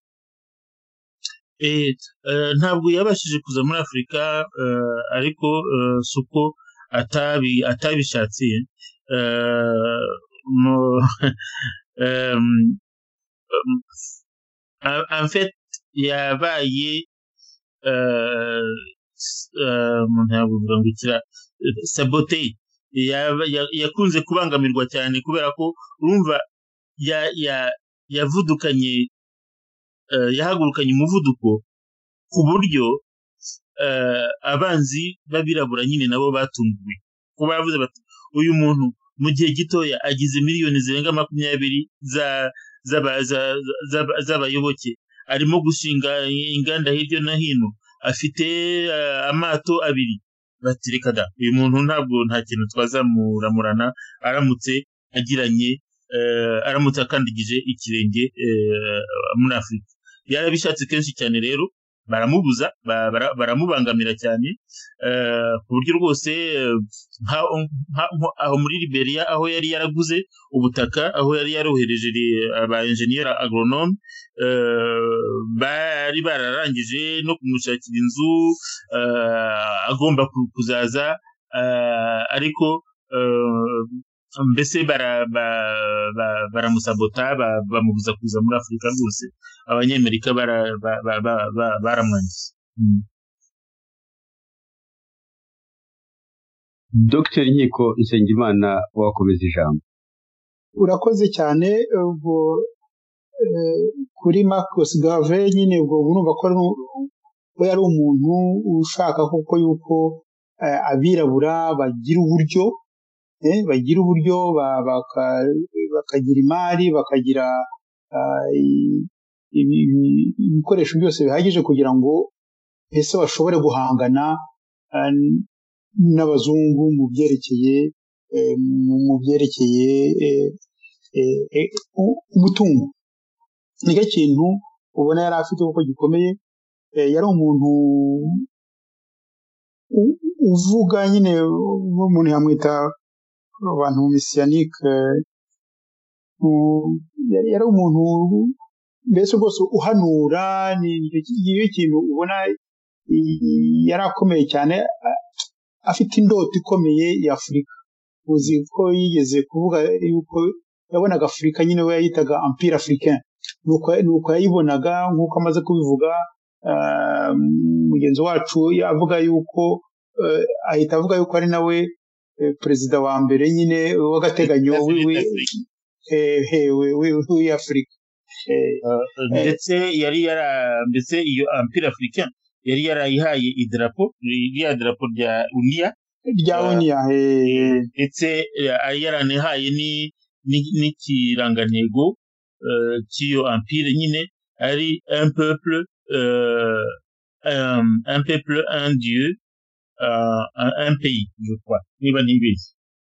Ntabwo yabashije kuza muri Afurika, ariko suko atabishatse. En fait yabaye umuntu yavuga ngo sabote, yakunze kubangamirwa cyane kubera ko urumva yahagurukanye umuvuduko ku buryo abanzi b'abirabura nyine nabo batunguwe, kuba yavuze bati uyu muntu mu gihe gitoya agize miliyoni zirenga 20 z'abayoboke, arimo gushinga inganda hirya no hino, afite amato 2, bati reka da uyu muntu ntabwo nta kintu twazamuramurana aramutse agiranye aramutse akandigije ikirenge muri Afurika. Yarabishatse kenshi cyane rero baramubuza baramubangamira cyane ku buryo rwose aho muri Liberia aho yari yaraguze ubutaka aho yari yarohereje aba engineer agronome bari bararangije no kumushakira inzu agomba kuzaza ariko mbese baramusabota bamubuza kuza muri Afurika rwose abanyamerika baramwangiza. Dr Nkiko Nsengimana wakomeza ijambo. Urakoze cyane ubwo kuri Marcus Garvey nyine ubwo urumva ko we yari umuntu ushaka koko yuko abirabura bagira uburyo bakagira imari bakagira ibikoresho byose bihagije kugira ngo ese bashobore guhangana n'abazungu mu byerekeye umutungo. Nicyo kintu ubona yari afite kuko gikomeye. Yari umuntu uvuga nyine umuntu yamwita abantu messianique, yari umuntu mbese rwose uhanura. Niyo kintu ubona yari akomeye cyane, afite indoto ikomeye ya Afurika. Uzi ko yigeze kuvuga yuko yabonaga Afurika nyine we yayitaga Empire Africain, nuko yayibonaga nk'uko amaze kubivuga. Mugenzi wacu avuga yuko ahita avuga yuko ari nawe perezida wa mbere nyine w'agateganyo w'Afurika. Ndetse mbese iyo Empire Africain yari yarayihaye idarapo rya darapo rya UNIA ndetse yaranihaye n'ikirangantego cy'iyo empire nyine ari un peuple un dieu un pays, je crois, niba ntibeshye.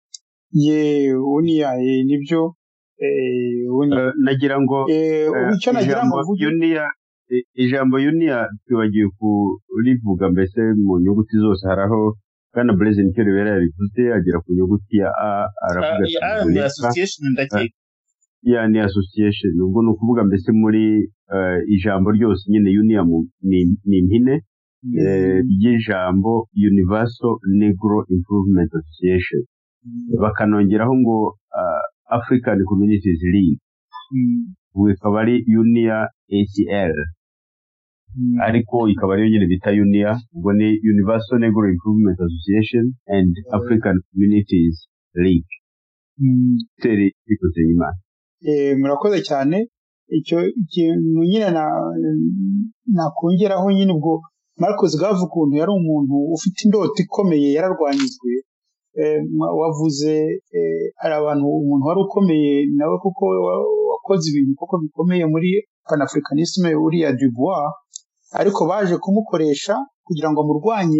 UNIA nibyo. Nagira ngo ijambo UNIA twibagiwe kurivuga mbese mu nyuguti zose. hari aho Bwana Blaise nicyo ribera yarivuze agera ku nyuguti ya A aravuga ni association ndakeka ni association. Ubwo ni ukuvuga mbese muri ijambo ryose nyine UNIA ni impine ry'ijambo Universal Negro Improvement Association, bakanongeraho ngo African Communities League, ikaba ari UNIA ACL, ariko ikaba ariyo nyine bita UNIA. Ubwo ni Universal Negro Improvement Association and African Communities League. Murakoze cyane. Icyo kintu nyine nakongeraho nyine ubwo Marcus Garvey ukuntu yari umuntu ufite indoto ikomeye, yararwanyijwe. Wavuze ari umuntu wari ukomeye nawe kuko wakoze ibintu koko bikomeye muri panafricanisme uriya Dubois, ariko baje kumukoresha kugira ngo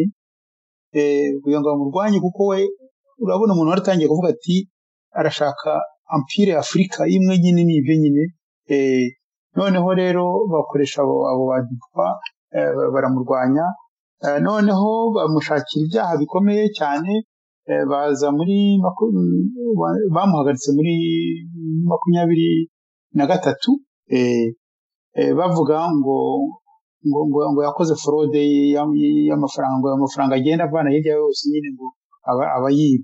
amurwanye kuko we urabona umuntu wari utangiye kuvuga ati arashaka Empire Afrika imwe nyine n'ibyo nyine. Noneho rero bakoresha abo ba Dubois baramurwanya, noneho bamushakira ibyaha bikomeye cyane. Baza bamuhagaritse muri 2023 bavuga ngo yakoze fraude y'amafaranga agenda avana hirya yose nyine ngo aba yiba.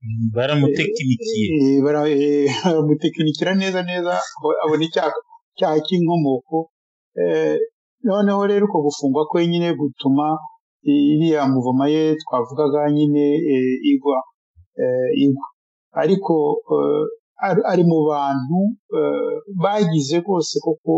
baramutekinikira neza abona icyaha cy'inkomoko. Noneho rero uko gufungwa kwe nyine gutuma iriya muvoma ye twavugaga nyine igwa, ariko ari mu bantu bagize rwose koko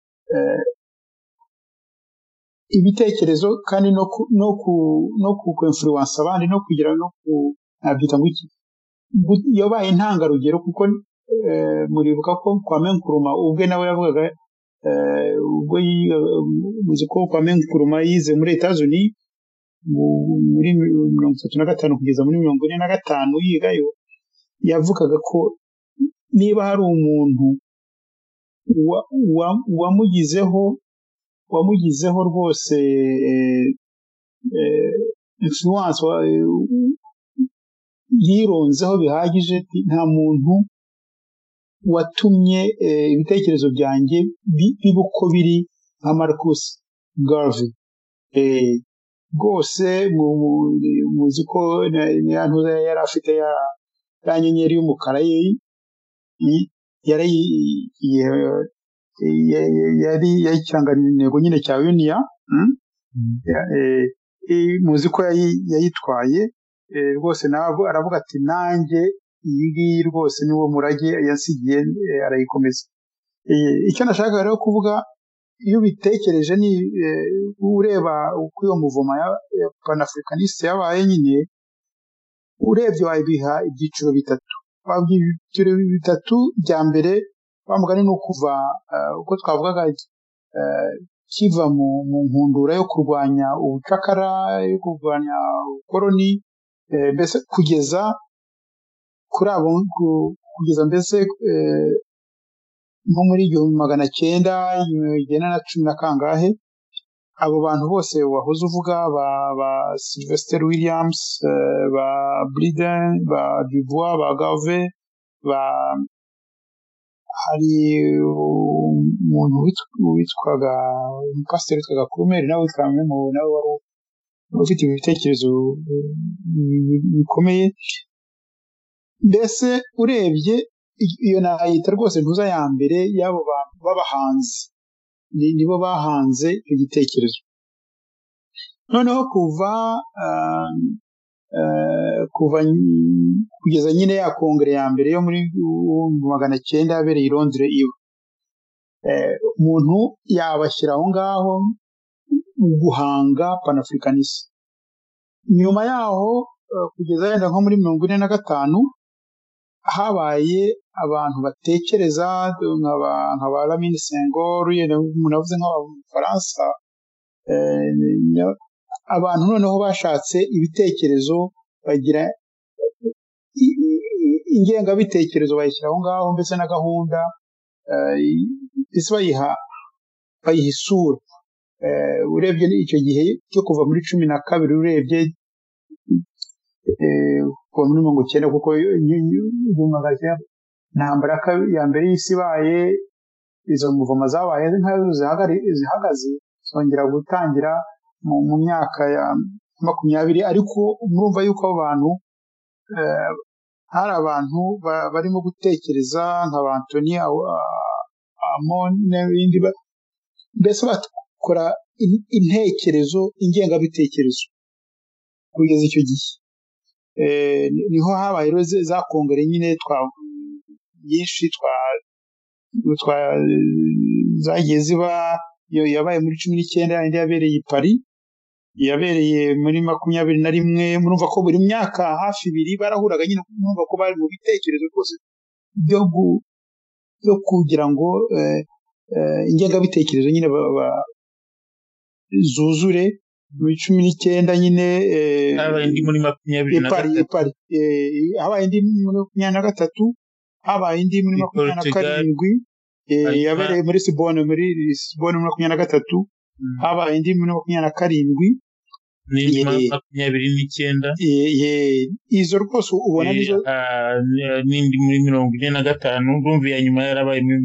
ibitekerezo kandi no ku influence abandi no kugira nabyita ngo iki, yabaye intangarugero kuko muribuka ko Kwame Nkrumah ubwe nawe yavugaga ubwo muzi ko Kwame Nkrumah yize muri Etats-Unis muri 35 kugeza muri 45 yigayo, yavugaga ko niba hari umuntu wamugizeho rwose influence, yironzeho bihagije, nta muntu watumye ibitekerezo byanjye biba uko biri nka Marcus Garvey. Rwose muzi ko yari afite ya nyenyeri y'umukara yari ikirangantego nyine cya UNIA, muzi ko yayitwaye rwose, nawe aravuga ati nanjye iyi ngiyi rwose niwo murage yasigiye, arayikomeza. Icyo nashaka rero kuvuga, iyo ubitekereje ni ureba uko iyo muvoma ya panafricaniste yabaye nyine, urebye wabiha ibyiciro bitatu. Ibyiciro bitatu bya mbere bamugani ni ukuva uko twavugaga kiva mu nkundura yo kurwanya ubucakara, yo kurwanya ubukoloni, mbese kugeza kuri abo, kugeza mbese nko muri 1910 na kangahe, abo bantu bose wahoze uvuga ba Sylvester Williams, ba Briden, ba Dubois, ba Garvey, hari umuntu witwaga umupasiteri witwaga Krumeri, nawe wari ufite ibitekerezo bikomeye. Mbese urebye iyo nayita rwose ntuza ya mbere y'abo bantu b'abahanzi, nibo bahanze icyo gitekerezo. Noneho kugeza nyine ya kongere ya mbere yo muri 1900 yabereye i Londres iwe, umuntu yabashyira aho ngaho guhanga panafricanisme. Nyuma yaho kugeza yenda nko muri 45 habaye abantu batekereza nka ba Lamine Senghor, umuntu avuze nk'Abafaransa, abantu noneho bashatse ibitekerezo, bagira ingengabitekerezo bayishyira aho ngaho, mbese na gahunda isi bayiha isura. Urebye icyo gihe cyo kuva muri 12, urebye kuva muri 19, kuko intambara ya mbere y'isi ibaye, izo muvoma zabaye nkazo zihagaze, zongera gutangira mu myaka ya 20, ariko murumva yuko abo bantu hari abantu barimo gutekereza nka Anthony Amon n'ibindi, mbese bakora intekerezo, ingengabitekerezo. Kugeza icyo gihe niho habaye za kongere nyine nyinshi zagiye ziba, yabaye muri 19, indi yabereye i Paris, yabereye muri 21. Murumva ko buri myaka hafi 2 barahuraga nyine, murumva ko bari mu bitekerezo rwose byo kugira ngo ingengabitekerezo nyine zuzure. Muri 19 nyine habaye indi muri 23, habaye indi muri 23, habaye indi muri 27, yabereye muri Lisbonne muri 23, habaye indi muri 27 n'indi 29. Izo rwose ubona nizo, n'indi muri 45, ndumva ya nyuma yarabaye muri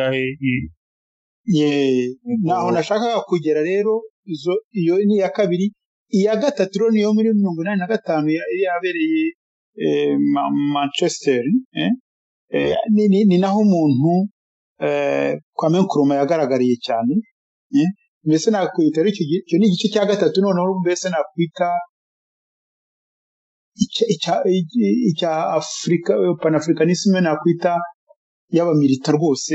40. naho nashakaga kugera rero. Iyo ni iya kabiri. Iya gatatu rero niyo muri 85 yabereye Manchester. Ni naho umuntu Kwame Nkrumah yagaragariye cyane. Mbese nakwita icyo ni igice cya gatatu. Noneho mbese nakwita icya Afrika, panafricanisme nakwita y'abamilita rwose,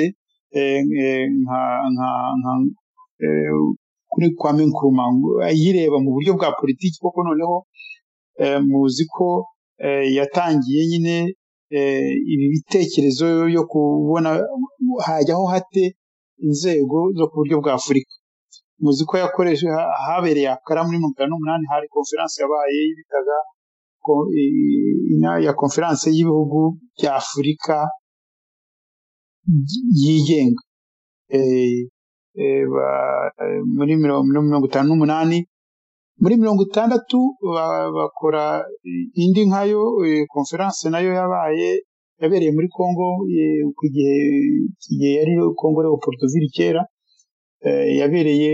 kuri Kwame Nkrumah ayireba mu buryo bwa politiki. Koko noneho muzi ko yatangiye nyine ibi bitekerezo yo kubona hajyaho hate inzego zo ku buryo bwa Afurika. muzi ko yakoreshe habereye Akara muri 1998 hari conference yabaye bitaga ya conference y'ibihugu bya Afurika yigenga muri 1958 muri 1960 bakora indi nkayo conference nayo yabereye muri Congo ku gihe yari Congo Leopoldville kera yabereye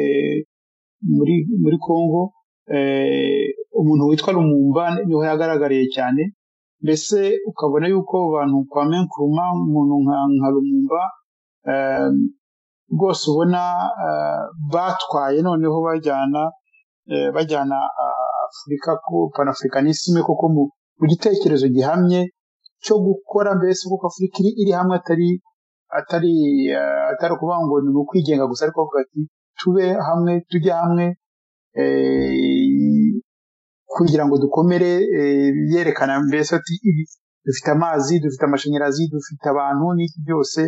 muri Congo umuntu witwa Lumumba niho yagaragariye cyane mbese ukabona yuko abantu kwa Nkrumah umuntu nka Lumumba rwose ubona batwaye noneho bajyana Afurika ku panafricanisme koko mu gitekerezo gihamye cyo gukora mbese kuko Afurika iri hamwe atari kuvuga ngo ni ukwigenga gusa ariko kuvuga ati tube hamwe tujye hamwe kugira ngo dukomere yerekana mbese ati dufite amazi dufite amashanyarazi dufite abantu n'iki byose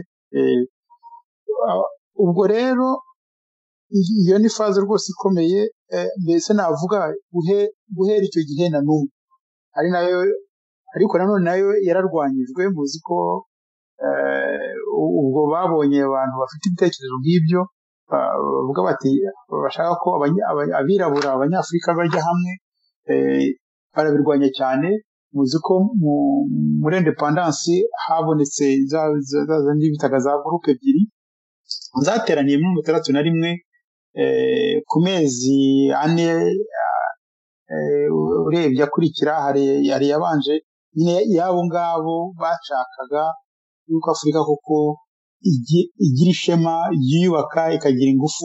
ubwo rero iyo ni faze rwose ikomeye mbese navuga guhera icyo gihe na n'ubu ari nayo ariko nanone nayo yararwanyijwe muzi ko ubwo babonye abantu bafite ibitekerezo nk'ibyo bavuga bati bashaka ko abirabura abanyafurika bajya hamwe barabirwanya cyane muzi ko muri independence habonetse za bitaga za groupe ebyiri zateraniye mu 61 ku mezi ane urebye akurikira hari yabanje nyine yabo ngabo bashakaga yuko Afurika koko igira ishema yiyubaka ikagira ingufu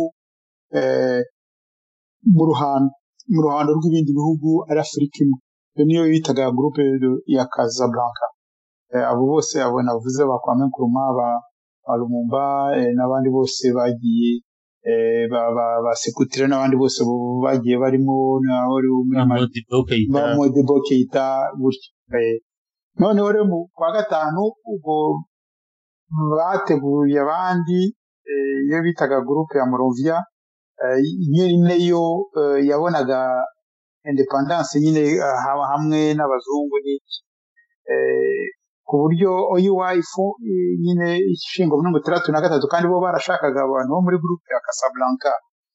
mu ruhando rw'ibindi bihugu ari Afurika imwe niyo bitaga groupe ya Casablanca abo bose abona avuze ba Kwame Nkrumah ba Lumumba n'abandi bose bagiye basekutira n'abandi bose bagiye barimo Modibo Keita gutyo noneho rero mu kwa gatanu ubwo bateguye abandi iyo bitaga groupe ya Monrovia nyine yo yabonaga independence nyine haba hamwe n'abazungu n'iki ku buryo OUIF nyine ishinga muri 1963 kandi bo barashakaga abantu bo muri groupe ya Casablanca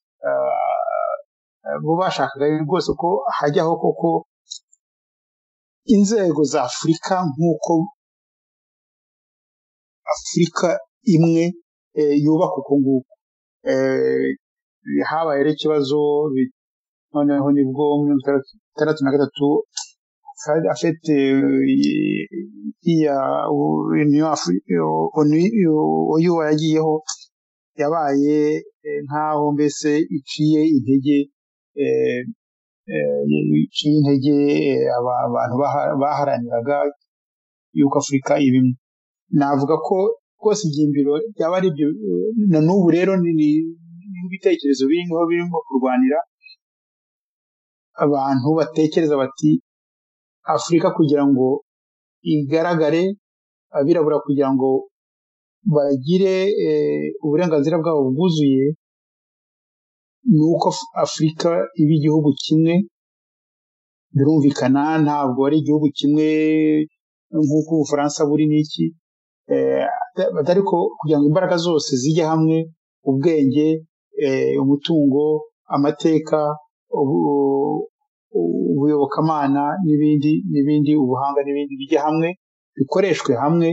bo bashakaga rwose ko hajyaho koko inzego za Afurika nk'uko Afurika imwe yubaka uko nguko habaye rero ikibazo noneho nibwo muri 1963 afite iya ONU yagiyeho yabaye nkaho mbese iciye intege abantu baharaniraga yuko Afurika ibimwe navuga ko rwose igimbiro byaba ari byo na n'ubu rero n'ibitekerezo birimo kurwanira abantu batekereza bati Afurika kugira ngo igaragare abirabura kugira ngo bagire uburenganzira bwabo bwuzuye nuko Afurika iba igihugu kimwe birumvikana ntabwo ari igihugu kimwe nk'uko Ubufaransa buri n'iki ariko kugira ngo imbaraga zose zijye hamwe ubwenge umutungo amateka ubuyobokamana n'ibindi ubuhanga n'ibindi bijye hamwe bikoreshwe hamwe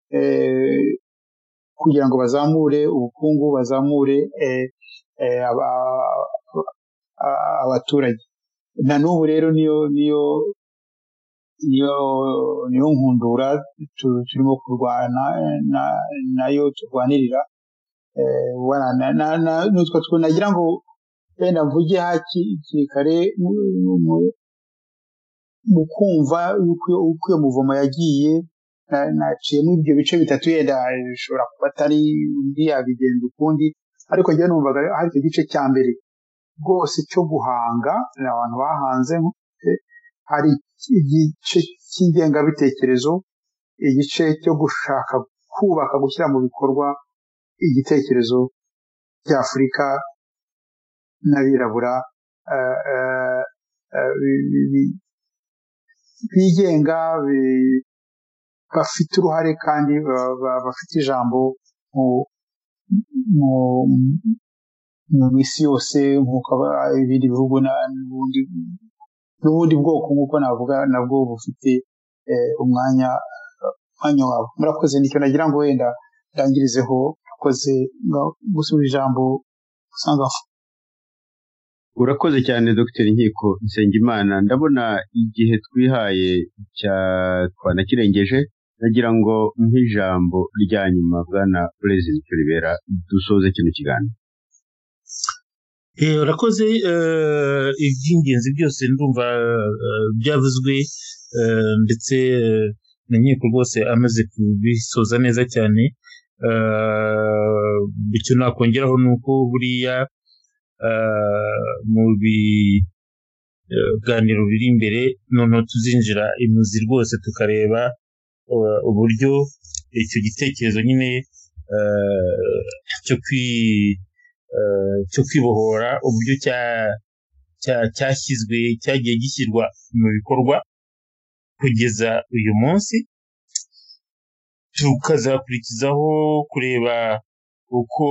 kugira ngo bazamure ubukungu bazamure abaturage na n'ubu rero niyo nkundura turimo kurwana nayo turwanirira nutwo tunagira ngo wenda mvuge hakiri kare mu kumva uko iyo muvomo yagiye naciye n'ibyo bice bitatu yenda bishobora kuba atari undi yabigenza ukundi ariko njyewe numvaga hari icyo gice cya mbere rwose cyo guhanga abantu bahanze hari igice cy'ingengabitekerezo igice cyo gushaka kubaka gushyira mu bikorwa igitekerezo cy'Afurika n'abirabura bigenga bafite uruhare kandi bafite ijambo mu isi yose nk'uko ibindi bihugu n'ubundi bwoko nk'uko navuga nabwo bufite umwanya wabo. Murakoze, nicyo nagira ngo wenda ndangirizeho. Murakoze gusubira ijambo Sangafu. Urakoze cyane Dr. Nkiko Nsengimana. Ndabona igihe twihaye twanakirengeje, nagira ngo nk'ijambo rya nyuma bwana Blaise Nicyoribera dusoze kino kiganiro. Urakoze, iby'ingenzi byose ndumva byavuzwe, ndetse na Nkiko rwose amaze kubisoza neza cyane. Icyo nakongeraho ni uko buriya mu biganiro biri imbere noneho tuzinjira imuzi rwose tukareba uburyo icyo gitekerezo nyine cyo kwibohora, uburyo cyagiye gishyirwa mu bikorwa kugeza uyu munsi, tukazakurikizaho kureba uko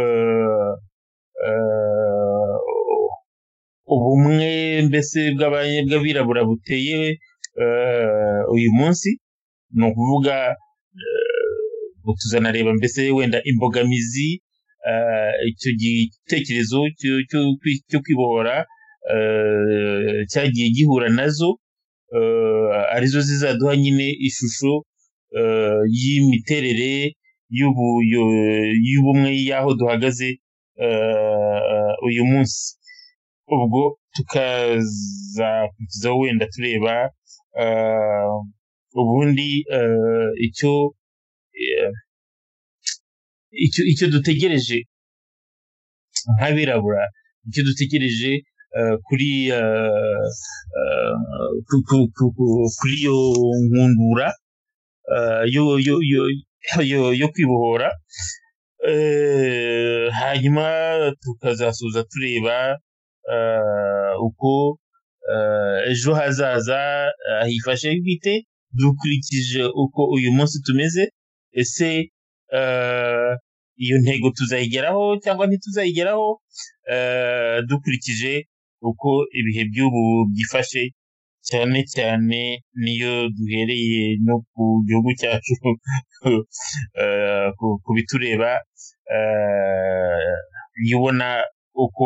ubumwe mbese bw'abirabura buteye uyu munsi. Ni ukuvuga tuzanareba mbese wenda imbogamizi icyo gitekerezo cyo kwibohora cyagiye gihura nazo, arizo zizaduha nyine ishusho y'imiterere y'ubumwe y'aho duhagaze uyu munsi. Ubwo tukazakurikizaho wenda tureba ubundi icyo dutegereje nk'abirabura, icyo dutegereje kuri iyo nkundura yo kwibohora, hanyuma tukazasoza tureba uko ejo hazaza hifashe bite dukurikije uko uyu munsi tumeze. Ese iyo ntego tuzayigeraho cyangwa ntituzayigeraho, dukurikije uko ibihe by'ubu byifashe, cyane cyane niyo duhereye no ku gihugu cyacu ku bitureba. Yibona uko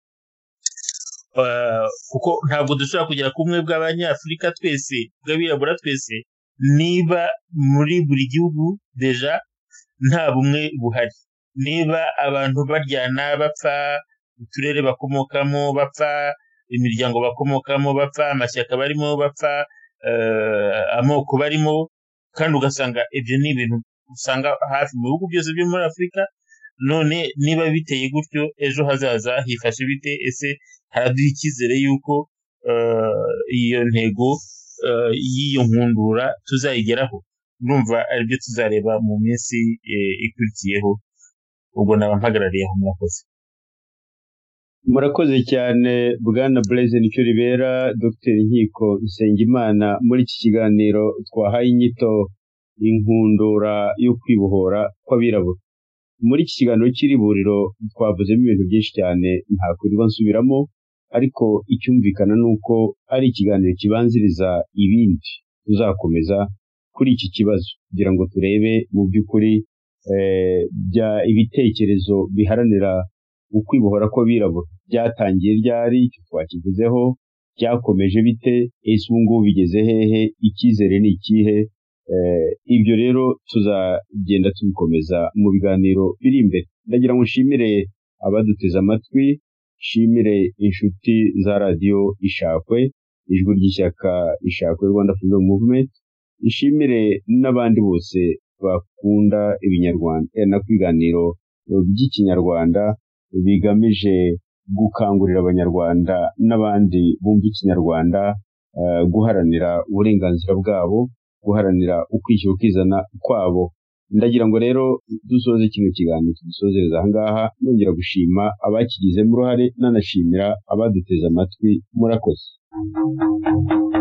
kuko ntabwo dushobora kugera ku bumwe bw'abanyafurika twese, bw'abirabura twese, niba muri buri gihugu deja nta bumwe buhari, niba abantu baryana, bapfa uturere bakomokamo, bapfa imiryango bakomokamo, bapfa amashyaka barimo, bapfa amoko barimo, kandi ugasanga ibyo ni ibintu usanga hafi mu bihugu byose byo muri Afurika. None niba biteye gutyo, ejo hazaza hifashe bite? Ese haraduha icyizere yuko iyo ntego y'iyo nkundura tuzayigeraho? Ndumva aribyo tuzareba mu minsi ikurikiyeho. Ubwo naba mpagarariye aho. Murakoze cyane bwana Blaise Nicyoribera, Dr. Nkiko Nsengimana, muri iki kiganiro twahaye inyito inkundura yo kwibohora kw'abirabura. Muri iki kiganiro cy'iriburiro twavuzemo ibintu byinshi cyane ntakwirirwa nsubiramo, ariko icyumvikana ni uko ari ikiganiro kibanziriza ibindi tuzakomeza kuri iki kibazo, kugira ngo turebe mu by'ukuri ibitekerezo biharanira ukwibohora kw'abirabura byatangiye ryari, icyo twakigezeho, byakomeje bite, ese ubu ngubu bigeze hehe, icyizere ni ikihe? Ibyo rero tuzagenda tubikomeza mu biganiro biri imbere. Ndagira ngo nshimire abaduteze amatwi, nshimire inshuti za radiyo Ishakwe, ijwi ry'ishyaka Ishakwe Rwanda Freedom Movement, nshimire n'abandi bose bakunda ibinyarwanda na kwiganiro by'ikinyarwanda bigamije gukangurira abanyarwanda n'abandi bumva ikinyarwanda guharanira uburenganzira bwabo, guharanira ukwishyira ukizana kwabo ndagira ngo rero dusoze kino kiganiro tudusozereza aha ngaha nongera gushima abakigizemo uruhare nanashimira abaduteze amatwi murakoze